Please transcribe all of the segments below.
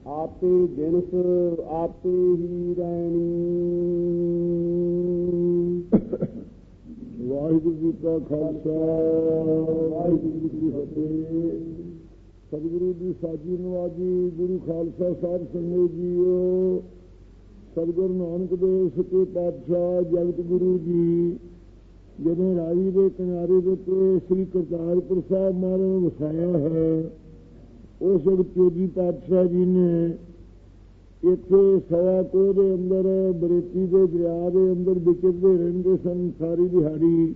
आपे जिनस आपे ही रहनी। वाहिगुरु जी का खालसा वाहिगुरु जी की फतेह। सतगुरु की साजी नवाजी गुरु खालसा साहब संगत जीओ। सतगुरु नानक देव सच्चे पातशाह जगत गुरु जी ਜਦੋਂ ਰਾਵੀ ਦੇ ਕਿਨਾਰੇ ਦੇ ਉੱਤੇ ਸ੍ਰੀ ਕਰਤਾਰਪੁਰ ਸਾਹਿਬ ਮਹਾਰਾਜ ਵਸਾਇਆ ਹੈ, ਉਸ ਵਕਤ ਚੋਜੀ ਪਾਤਸ਼ਾਹ ਜੀ ਨੇ ਇੱਥੇ ਸਵਾ ਕੋਹ ਦੇ ਅੰਦਰ ਬਰੇਤੀ ਦੇ ਦਰਿਆ ਦੇ ਅੰਦਰ ਵਿਚਰਦੇ ਰਹਿੰਦੇ ਸਨ ਸਾਰੀ ਦਿਹਾੜੀ।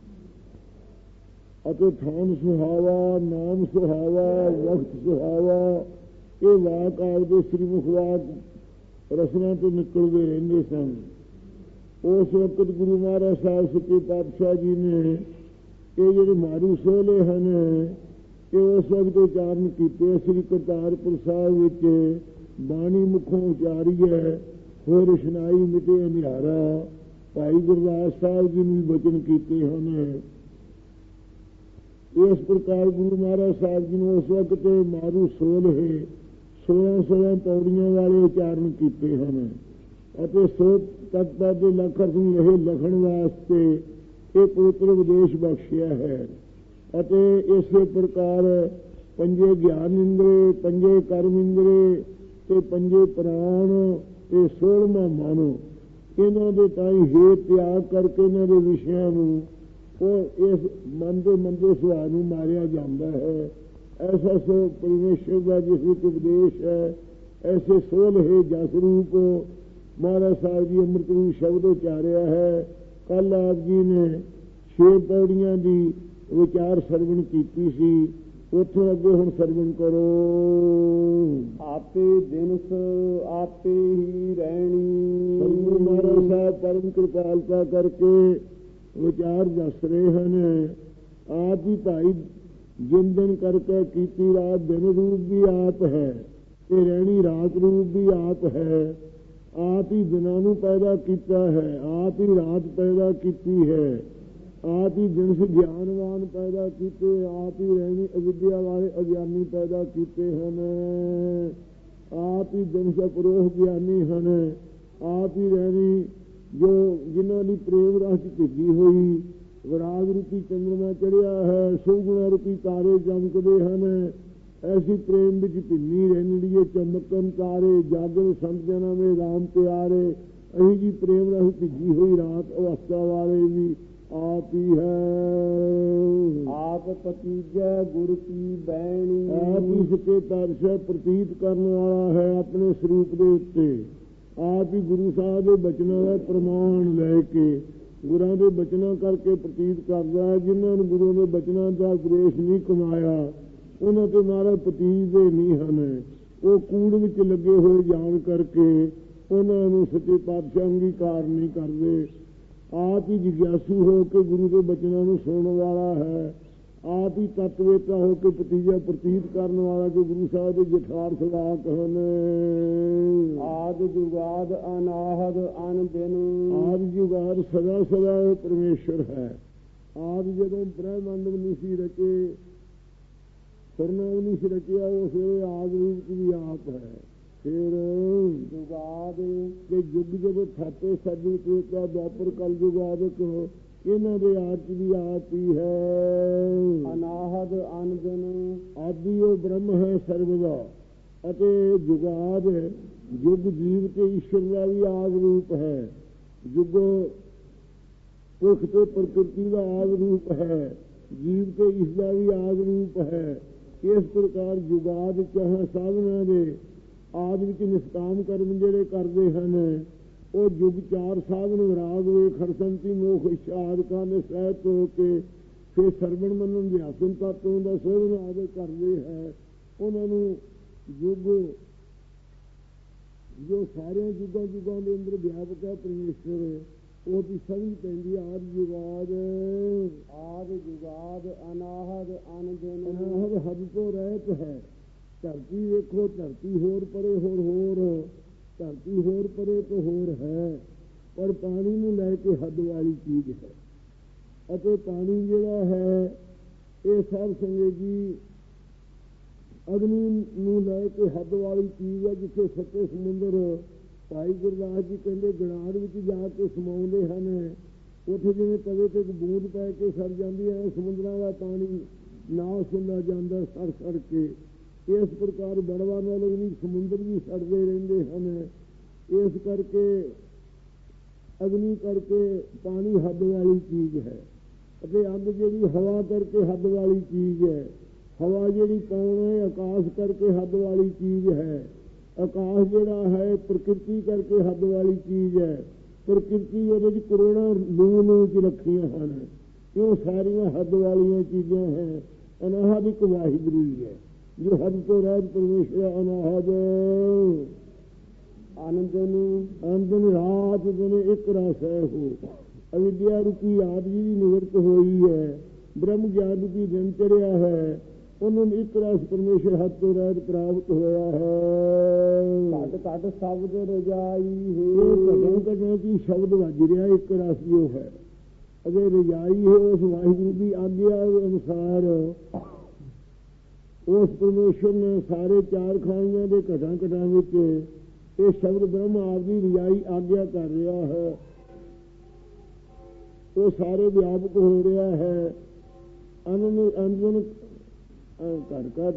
ਅਤੇ ਥਾਨ ਸੁਹਾਵਾ, ਨਾਮ ਸੁਹਾਵਾ, ਵਕਤ ਸੁਹਾਵਾ, ਇਹ ਵਾਕ ਆਪਦੇ ਸ੍ਰੀਮੁਖ ਵਾਕ ਰਸਨਾ ਤੋਂ ਨਿਕਲਦੇ ਰਹਿੰਦੇ ਸਨ। ਉਸ ਵਕਤ ਗੁਰੂ ਮਹਾਰਾਜ ਸਾਹਿਬ ਸੱਚੇ ਪਾਤਸ਼ਾਹ ਜੀ ਨੇ ਇਹ ਜਿਹੜੇ ਮਾਰੂ ਸੋਹਲੇ ਹਨ ਇਹ ਉਸ ਵਕਤ ਉਚਾਰਨ ਕੀਤੇ। ਸ੍ਰੀ ਕਰਤਾਰਪੁਰ ਸਾਹਿਬ ਵਿੱਚ ਬਾਣੀ ਮੁਖੋਂ ਉਚਾਰੀ ਹੈ, ਹੋਰ ਰੁਸ਼ਨਾਈ ਮਿਟੇ ਅੰਧਿਆਰਾ। ਭਾਈ ਗੁਰਦਾਸ ਸਾਹਿਬ ਜੀ ਨੇ ਬਚਨ ਕੀਤੇ ਹਨ। ਇਸ ਪ੍ਰਕਾਰ ਗੁਰੂ ਮਹਾਰਾਜ ਸਾਹਿਬ ਜੀ ਨੇ ਉਸ ਵਕਤ ਮਾਰੂ ਸੋਹਲੇ 16 ਪੌੜੀਆਂ ਵਾਲੇ ਉਚਾਰਨ ਕੀਤੇ ਹਨ। ਅਤੇ ਸੋ ਤਤਪਦ ਦੇ ਲੱਖ ਸਿੰਘ ਰਹੇ ਲਿਖਣ ਵਾਸਤੇ ਇਹ ਪਵਿੱਤਰ ਉਪਦੇਸ਼ ਬਖਸ਼ਿਆ ਹੈ। ਅਤੇ ਇਸੇ ਪ੍ਰਕਾਰ ਪੰਜੇ ਗਿਆਨ ਇੰਦਰੇ, ਪੰਜੇ ਕਰਮ ਇੰਦਰੇ ਤੇ ਪੰਜੇ ਪ੍ਰਾਣ, ਇਹ 16ਵਾਂ ਮਨ, ਇਹਨਾਂ ਦੇ ਤਾਈਂ ਹੇ ਤਿਆਗ ਕਰਕੇ ਇਹਨਾਂ ਦੇ ਵਿਸ਼ਿਆਂ ਨੂੰ ਉਹ ਇਸ ਮਨ ਦੇ ਮੰਦੇ ਸੁਭਾਅ ਨੂੰ ਮਾਰਿਆ ਜਾਂਦਾ ਹੈ। ਐਸਾ ਸੋ ਪਰਮੇਸ਼ਰ ਦਾ ਜਿਸ ਵਿੱਚ ਉਪਦੇਸ਼ ਹੈ, ਐਸੇ ਸੋਲ ਹੈ ਜਸ ਰੂਪ ਮਹਾਰਾਜ ਸਾਹਿਬ ਜੀ ਅੰਮ੍ਰਿਤ ਰੂਪ ਸ਼ਬਦ ਉਚਾਰਿਆ ਹੈ। ਕੱਲ ਆਪ ਜੀ ਨੇ 6 ਪੌੜੀਆਂ ਦੀ ਵਿਚਾਰ ਸਰਵਣ ਕੀਤੀ ਸੀ, ਉੱਥੋਂ ਅੱਗੇ ਹੁਣ ਸਰਵਣ ਕਰੋ। ਆਪੇ ਦਿਨਸ ਆਪੇ ਹੀ ਰਹਿਣੀ। ਸਤਿਗੁਰੂ ਮਹਾਰਾਜ ਸਾਹਿਬ ਪਰਮ ਕਿਰਪਾਲਤਾ ਕਰਕੇ ਵਿਚਾਰ ਦੱਸ ਰਹੇ ਹਨ। ਆਪ ਹੀ ਭਾਈ ਜਿਨ ਦਿਨ ਕਰਕੇ ਕੀਤੀ ਰਾਤ ਦਿਨ ਰੂਪ ਵੀ ਆਪ ਹੈ ਤੇ ਰਹਿਣੀ ਰਾਤ ਰੂਪ ਵੀ ਆਪ ਹੈ। ਆਪ ਹੀ ਦਿਨਾਂ ਨੂੰ ਪੈਦਾ ਕੀਤਾ ਹੈ, ਆਪ ਹੀ ਰਾਤ ਪੈਦਾ ਕੀਤੀ ਹੈ, ਆਪ ਹੀ ਦਿਨ ਸੇ ਗਿਆਨਵਾਨ ਪੈਦਾ ਕੀਤੇ, ਆਪ ਹੀ ਰਹਿਣੀ ਅਵਿਦਿਆ ਵਾਲੇ ਅਗਿਆਨੀ ਪੈਦਾ ਕੀਤੇ ਹਨ। ਆਪ ਹੀ ਦਿਨ ਸੇ ਪਰੋਹ ਗਿਆਨੀ ਹਨ। ਆਪ ਹੀ ਰਹਿਣੀ ਜੋ ਜਿਨ੍ਹਾਂ ਦੀ ਪ੍ਰੇਮ ਰਸ ਭਿੱਜੀ ਹੋਈ ਵਿਰਾਗ ਰੂਪੀ ਚੰਦਰਮਾ ਚੜਿਆ ਹੈ, ਸੁਗੁਣਾ ਰੂਪੀ ਤਾਰੇ ਚਮਕਦੇ ਹਨ। ਐਸੀ ਪ੍ਰੇਮ ਵਿੱਚ ਭਿੰਨੀ ਰਹਿਣੀਏ ਚਮਕਨ ਤਾਰੇ, ਜਾਗਰ ਸੰਤ ਜਨਾਂ ਦੇ ਰਾਮ ਪਿਆਰੇ। ਅਹੀ ਜੀ ਪ੍ਰੇਮ ਰਸ ਭਿੱਜੀ ਹੋਈ ਰਾਤ ਅਵਸਥਾ ਵਾਲੇ ਵੀ ਆਪ ਹੀ ਹੈ। ਆਪ ਪਤੀਜੈ ਗੁਰ ਕੀ ਬੈਣੀ। ਆਪ ਹੀ ਸੱਚੇ ਪਾਤਸ਼ਾਹ ਪ੍ਰਤੀਤ ਕਰਨ ਵਾਲਾ ਹੈ ਆਪਣੇ ਸਰੂਪ ਦੇ ਉੱਤੇ। ਆਪ ਹੀ ਗੁਰੂ ਸਾਹਿਬ ਦੇ ਬਚਨਾਂ ਦਾ ਪ੍ਰਮਾਣ ਲੈ ਕੇ ਗੁਰਾਂ ਦੇ ਬਚਨਾਂ ਕਰਕੇ ਪ੍ਰਤੀਤ ਕਰਦਾ ਹੈ। ਜਿਨ੍ਹਾਂ ਨੂੰ ਗੁਰੂ ਦੇ ਬਚਨਾਂ ਦਾ ਉਪਦੇਸ਼ ਨਹੀਂ ਕਮਾਇਆ ਉਹਨਾਂ ਤੇ ਮਹਾਰਾਜ ਪਤੀਤ ਦੇ ਨਹੀਂ ਹਨ। ਉਹ ਕੂੜ ਵਿੱਚ ਲੱਗੇ ਹੋਏ ਜਾਣ ਕਰਕੇ ਉਹਨਾਂ ਨੂੰ ਸੱਚੇ ਪਾਤਸ਼ਾਹ ਅੰਗੀਕਾਰ ਨਹੀਂ ਕਰਦੇ। ਆਪ ਹੀ ਜਿਗਿਆਸੂ ਹੋ ਕੇ ਗੁਰੂ ਦੇ ਬਚਨਾਂ ਨੂੰ ਸੁਣਨ ਵਾਲਾ ਹੈ। ਆਪ ਹੀ ਤਤਵੇਤਾ ਹੋ ਕੇ ਪਤੀਜਾ ਪ੍ਰਤੀਤ ਕਰਨ ਵਾਲਾ ਜੋ ਗੁਰੂ ਸਾਹਿਬ ਦੇ ਯਥਾਰਥ ਵਾਕ ਹਨ। ਆਦਿ ਜੁਗਾਦ ਅਨਾਹਦ ਅਨ ਦਿਨ। ਆਦਿ ਜੁਗਾਦ ਸਦਾ ਸਦਾ ਉਹ ਪਰਮੇਸ਼ਰ ਹੈ। ਆਦਿ ਜਦੋਂ ਬ੍ਰਹਮੰਡ ਨਹੀਂ ਸੀ ਰਚੇ, ਸਰਨਾਮ ਨਹੀਂ ਸੀ ਰਚਿਆ, ਉਸ ਵੇਲੇ ਆਦਿ ਰੂਪ ਵੀ ਆਪ ਹੈ। ਫਿਰ ਜੁਗਾਦ ਕੇ ਯੁੱਗ ਜਦੋਂ ਥਾਪੇ ਸਤਿਗੁਰੂ ਕ੍ਰਿਪਾ ਦੁਆਪਰ ਕਲ ਜੁਗਾਦਿਕ ਇਹਨਾਂ ਦੇ ਆਪ ਵੀ ਆਪ ਹੀ ਹੈ। ਅਨਾਹਦ ਅਨ ਦਿਨ। ਆਦਿ ਉਹ ਬ੍ਰਹਮ ਹੈ ਸਰਬ ਦਾ, ਅਤੇ ਜੁਗਾਦ ਯੁੱਗ ਜੀਵ ਤੇ ਈਸ਼ਵਰ ਦਾ ਵੀ ਆਦ ਰੂਪ ਹੈ। ਯੁੱਗ ਪੁਰਖ ਤੇ ਪ੍ਰਕਿਰਤੀ ਦਾ ਆਦ ਰੂਪ ਹੈ, ਜੀਵ ਤੇ ਇਸ ਦਾ ਵੀ ਆਦ ਰੂਪ ਹੈ। ਇਸ ਪ੍ਰਕਾਰ ਜੁਗਾਦ ਚਾਹੇ ਸਾਧਨਾ ਦੇ ਆਦਿ ਵਿੱਚ ਨਿਸ਼ਕਾਮ ਕਰਮ ਜਿਹੜੇ ਕਰਦੇ ਹਨ ਉਹ ਯੁੱਗ 4 ਸਾਧਨ ਵਿਰਾਗ ਵੇਖ ਖਰਸੰਤੀ ਮੋਖ ਇੱਛਾ ਆਦਿਕਾਂ ਦੇ ਸਹਿਤ ਹੋ ਕੇ ਫਿਰ ਸਰਵਣ ਮੰਨਣ ਦੇ ਆਸਨ ਤੱਤੋਂ ਦਾ ਸੋਧਨ ਆਦਿ ਕਰਦੇ ਹੈ। ਉਹਨਾਂ ਨੂੰ ਯੁੱਗ ਜੋ ਸਾਰੇ ਯੁੱਗਾਂ ਦੇ ਅੰਦਰ ਵਿਆਪਕ ਹੈ ਪਰਮੇਸ਼ਰ, ਉਹਦੀ ਸਮਝ ਪੈਂਦੀ ਆਦਿ ਜੁਗਾਦ। ਆਦਿ ਜੁਗਾਦ ਅਨਾਹਦ ਅਨ ਦਿਨ। ਅਨਾਹਦ ਹੱਦ ਤੋਂ ਰਹਿਤ ਹੈ। ਧਰਤੀ ਵੇਖੋ, ਧਰਤੀ ਹੋਰ ਪਰੇ ਹੋਰ ਧਰਤੀ ਹੋਰ ਪਰੇ ਤੋਂ ਹੋਰ ਹੈ, ਪਰ ਪਾਣੀ ਨੂੰ ਲੈ ਕੇ ਹੱਦ ਵਾਲੀ ਚੀਜ਼ ਹੈ। ਅਤੇ ਪਾਣੀ ਜਿਹੜਾ ਹੈ ਇਹ ਸਭ ਸੰਗਤ ਜੀ ਅਗਨੀ ਨੂੰ ਲੈ ਕੇ ਹੱਦ ਵਾਲੀ ਚੀਜ਼ ਹੈ, ਜਿੱਥੇ ਸੱਤੇ ਸਮੁੰਦਰ ਭਾਈ ਗੁਰਦਾਸ ਜੀ ਕਹਿੰਦੇ ਗਣਾਰ ਵਿੱਚ ਜਾ ਕੇ ਸਮਾਉਂਦੇ ਹਨ। ਉੱਥੇ ਜਿਵੇਂ ਤਵੇ ਤੇ ਇੱਕ ਬੂੰਦ ਪੈ ਕੇ ਸੜ ਜਾਂਦੀ ਹੈ, ਸਮੁੰਦਰਾਂ ਦਾ ਪਾਣੀ ਨਾਸ ਹੁੰਦਾ ਜਾਂਦਾ ਸੜ ਕੇ। ਇਸ ਪ੍ਰਕਾਰ ਬੜਵਾ ਨਾਲ ਵੀ ਸਮੁੰਦਰ ਵੀ ਸੜਦੇ ਰਹਿੰਦੇ ਹਨ। ਇਸ ਕਰਕੇ ਅਗਨੀ ਕਰਕੇ ਪਾਣੀ ਹੱਦ ਵਾਲੀ ਚੀਜ਼ ਹੈ, ਅਤੇ ਅੱਗ ਜਿਹੜੀ ਹਵਾ ਕਰਕੇ ਹੱਦ ਵਾਲੀ ਚੀਜ਼ ਹੈ। ਹਵਾ ਜਿਹੜੀ ਕੌਣ ਹੈ, ਆਕਾਸ਼ ਕਰਕੇ ਹੱਦ ਵਾਲੀ ਚੀਜ਼ ਹੈ। ਆਕਾਸ਼ ਜਿਹੜਾ ਹੈ ਪ੍ਰਕਿਰਤੀ ਕਰਕੇ ਹੱਦ ਵਾਲੀ ਚੀਜ਼ ਹੈ। ਪ੍ਰਕਿਰਤੀ ਉਹਦੇ 'ਚ ਕਰੋੜਾਂ ਲੂ 'ਚ ਰੱਖੀਆਂ ਹਨ, ਕਿਉਂ ਸਾਰੀਆਂ ਹੱਦ ਵਾਲੀਆਂ ਚੀਜ਼ਾਂ ਹੈ। ਅਨਾਹਦ ਇੱਕ ਵਾਹਿਗੁਰੂ ਹੀ ਹੈ, ਜੋ ਹੱਦ ਤੋਂ ਰਹਿਤ ਪਰਮੇਸ਼ਰ ਅਨਾਹਦ। ਆਨੰਦਨ ਰਾਤ ਦਿਨ ਇੱਕ ਰਸ ਹੈ। ਉਹ ਅਵਿਦਿਆ ਰੂਪੀ ਆਪ ਜੀ ਦੀ ਨਿਵਰਤ ਹੋਈ ਹੈ, ਬ੍ਰਹਮ ਗਿਆਨ ਰੂਪੀ ਦਿਨ ਚੜਿਆ ਹੈ, ਉਹਨਾਂ ਨੂੰ ਇੱਕ ਰਸ ਪਰਮੇਸ਼ਰ ਹੱਥ ਤੋਂ ਰਹਿਤ ਪ੍ਰਾਪਤ ਹੋਇਆ ਹੈ। ਘਟ ਘਟ ਸ਼ਬਦ ਰਜਾਈ ਹੈ, ਘਟਾਂ ਘਟਾਂ ਕੀ ਸ਼ਬਦ ਵੱਜ ਰਿਹਾ ਇੱਕ ਰਸ ਜੋ ਹੈ। ਅਗੇ ਰਜਾਈ ਹੈ ਉਸ ਵਾਹਿਗੁਰੂ ਦੀ ਆਗਿਆ ਅਨੁਸਾਰ ਉਸ ਪਰਮੇਸ਼ਰ ਨੇ ਸਾਰੇ ਚਾਰ ਖਾਣੀਆਂ ਦੇ ਘਟਾਂ ਘਟਾਂ ਵਿੱਚ ਇਹ ਸ਼ਬਦ ਬ੍ਰਹਮ ਆਪ ਦੀ ਰਜਾਈ ਆਗਿਆ ਕਰ ਰਿਹਾ ਹੈ। ਉਹ ਸਾਰੇ ਵਿਆਪਕ ਹੋ ਰਿਹਾ ਹੈ। ਅੰਜਨ ਘਟ ਘਟ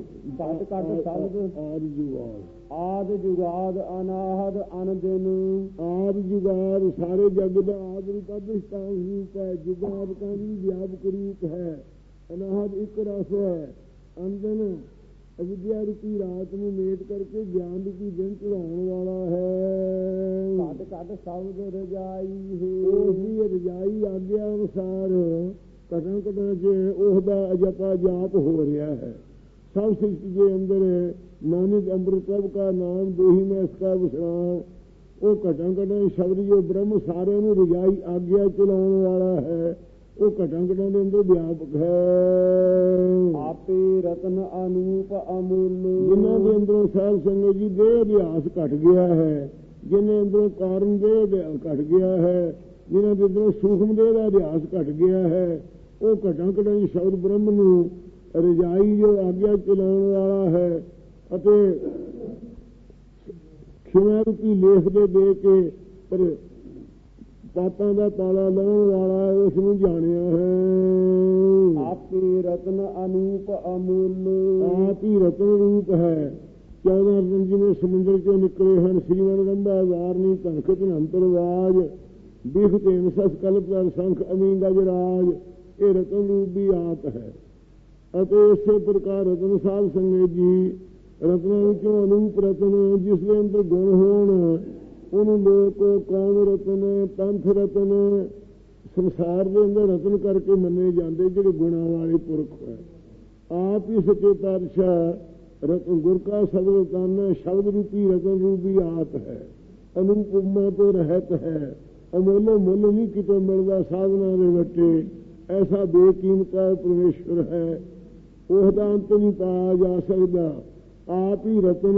ਆਦ ਜੁਗਾਦ ਅਨਾਹਦ ਅਨੰਦਨ। ਆਦ ਜੁਗਾਦ ਸਾਰੇ ਜਗ ਦਾ ਆਦ ਰੂਪ ਰੂਪ ਹੈ, ਜੁਗਾਦ ਦਾ ਵੀ ਵਿਆਪਕ ਰੂਪ ਹੈ। ਅਨਾਹਦ ਇੱਕ ਰਸ ਹੈ। ਅੰਦਨ ਅਵਿਦਿਆ ਰੂਪੀ ਰਾਤ ਨੂੰ ਮੇਟ ਕਰਕੇ ਗਿਆਨ ਰੂਪੀ ਦਿਨ ਚੜਾਉਣ ਵਾਲਾ ਹੈ। ਘਟ ਘਟ ਸ਼ਬਦ ਰਜਾਈ ਹੈ, ਉਸਦੀ ਰਜਾਈ ਆਗਿਆ ਅਨੁਸਾਰ ਘਟਾਂ ਘਟਾਂ 'ਚ ਉਹਦਾ ਜਪਾ ਜਾਪ ਹੋ ਰਿਹਾ ਹੈ। ਸਭ ਸ੍ਰਿਸ਼ਟੀ ਦੇ ਅੰਦਰ ਨਾਨਕ ਅੰਮ੍ਰਿਤ ਪ੍ਰਭ ਕਾ ਨਾਮ ਦੇਹੀ ਮੈਂ ਇਸਕਾ ਵਿਸ਼ਰਾਮ। ਉਹ ਘਟਾਂ ਘਟਾਂ ਸ਼ਬਦ ਜੋ ਬ੍ਰਹਮ ਸਾਰਿਆਂ ਨੂੰ ਰਜਾਈ ਆਗਿਆ ਚਲਾਉਣ ਵਾਲਾ ਹੈ, ਉਹ ਘਟਾਂ ਘਟਾਂ ਦੇ ਅੰਦਰ ਵਿਆਪਕ ਹੈ। ਆਪੇ ਰਤਨ ਅਨੂਪ ਅਮੁੱਲ। ਜਿਨ੍ਹਾਂ ਦੇ ਅੰਦਰੋਂ ਸਾਧ ਸੰਗਤ ਜੀ ਦੇਹ ਅਭਿਆਸ ਘਟ ਗਿਆ ਹੈ, ਜਿਹਨੇ ਅੰਦਰੋਂ ਕਾਰਨ ਦੇਹ ਘਟ ਗਿਆ ਹੈ, ਜਿਹਨਾਂ ਦੇ ਅੰਦਰੋਂ ਸੂਖਮ ਦੇਹ ਦਾ ਅਭਿਆਸ ਘਟ ਗਿਆ ਹੈ, ਉਹ ਘਟਾਂ ਘਟਾਂ ਸ਼ਬਦ ਬ੍ਰਹਮ ਨੂੰ ਰਜਾਈ ਜੋ ਆਗਿਆ ਚਲਾਉਣ ਵਾਲਾ ਹੈ ਅਤੇ ਖਿਮਾ ਰੂਪੀ ਲੇਖ ਦੇ ਕੇ ਪਰ ਪਾਪਾਂ ਦਾ ਤਾਲਾ ਲਾਉਣ ਵਾਲਾ ਉਸ ਨੂੰ ਜਾਣਿਆ ਹੈ। ਆਪੇ ਰਤਨ ਅਨੂਪ ਅਮੁੱਲ। ਆਪ ਹੀ ਰਤਨ ਰੂਪ ਹੈ। 14 ਰਤਨ ਜਿਵੇਂ ਸਮੁੰਦਰ ਚੋਂ ਨਿਕਲੇ ਹਨ, ਸ੍ਰੀਮਨ ਰੰਭਾ ਵਾਰਨੀ ਧਨਖ ਧਨੰਤਰਵਾਜ ਬਿਖ ਤੇਨ ਸਸ ਕਲਪ ਦਰ ਸੰਖ ਅਮੀਨ ਗਜਰਾਜ। ਇਹ ਰਤਨ ਰੂਪ ਵੀ ਆਪ ਹੈ। ਅਤੇ ਇਸੇ ਪ੍ਰਕਾਰ ਰਤਨ ਸਾਧ ਸੰਗਤ ਜੀ ਰਤਨਾਂ ਵਿੱਚੋਂ ਅਨੂਪ ਰਤਨ ਜਿਸ ਦੇ ਅੰਦਰ ਗੁਣ ਹੋਣ ਉਹਨੂੰ ਲੋਕ ਕੌਮ ਰਤਨ ਪੰਥ ਰਤਨ ਸੰਸਾਰ ਦੇ ਅੰਦਰ ਰਤਨ ਕਰਕੇ ਮੰਨੇ ਜਾਂਦੇ, ਜਿਹੜੇ ਗੁਣਾਂ ਵਾਲੇ ਪੁਰਖ ਹੈ। ਆਪ ਹੀ ਸੱਚੇ ਪਾਤਸ਼ਾਹ ਰਤਨ ਗੁਰ ਕਾ ਸ਼ਬਦ ਤਨ ਸ਼ਬਦ ਰੂਪੀ ਰਤਨ ਰੂਪੀ ਆਪ ਹੈ। ਅਨੂਪ ਉਮਾ ਤੋਂ ਰਹਿਤ ਹੈ। ਅਮੋਲੋ ਮੁੱਲ ਨਹੀਂ ਕਿਤੋਂ ਮਿਲਦਾ ਸਾਧਨਾ ਦੇ ਵੱਟੇ। ਐਸਾ ਬੇਕੀਮਤਾ ਪਰਮੇਸ਼ਵਰ ਹੈ, ਉਹਦਾ ਅੰਤ ਨਹੀਂ ਪਾਇਆ ਜਾ ਸਕਦਾ। ਆਪ ਹੀ ਰਤਨ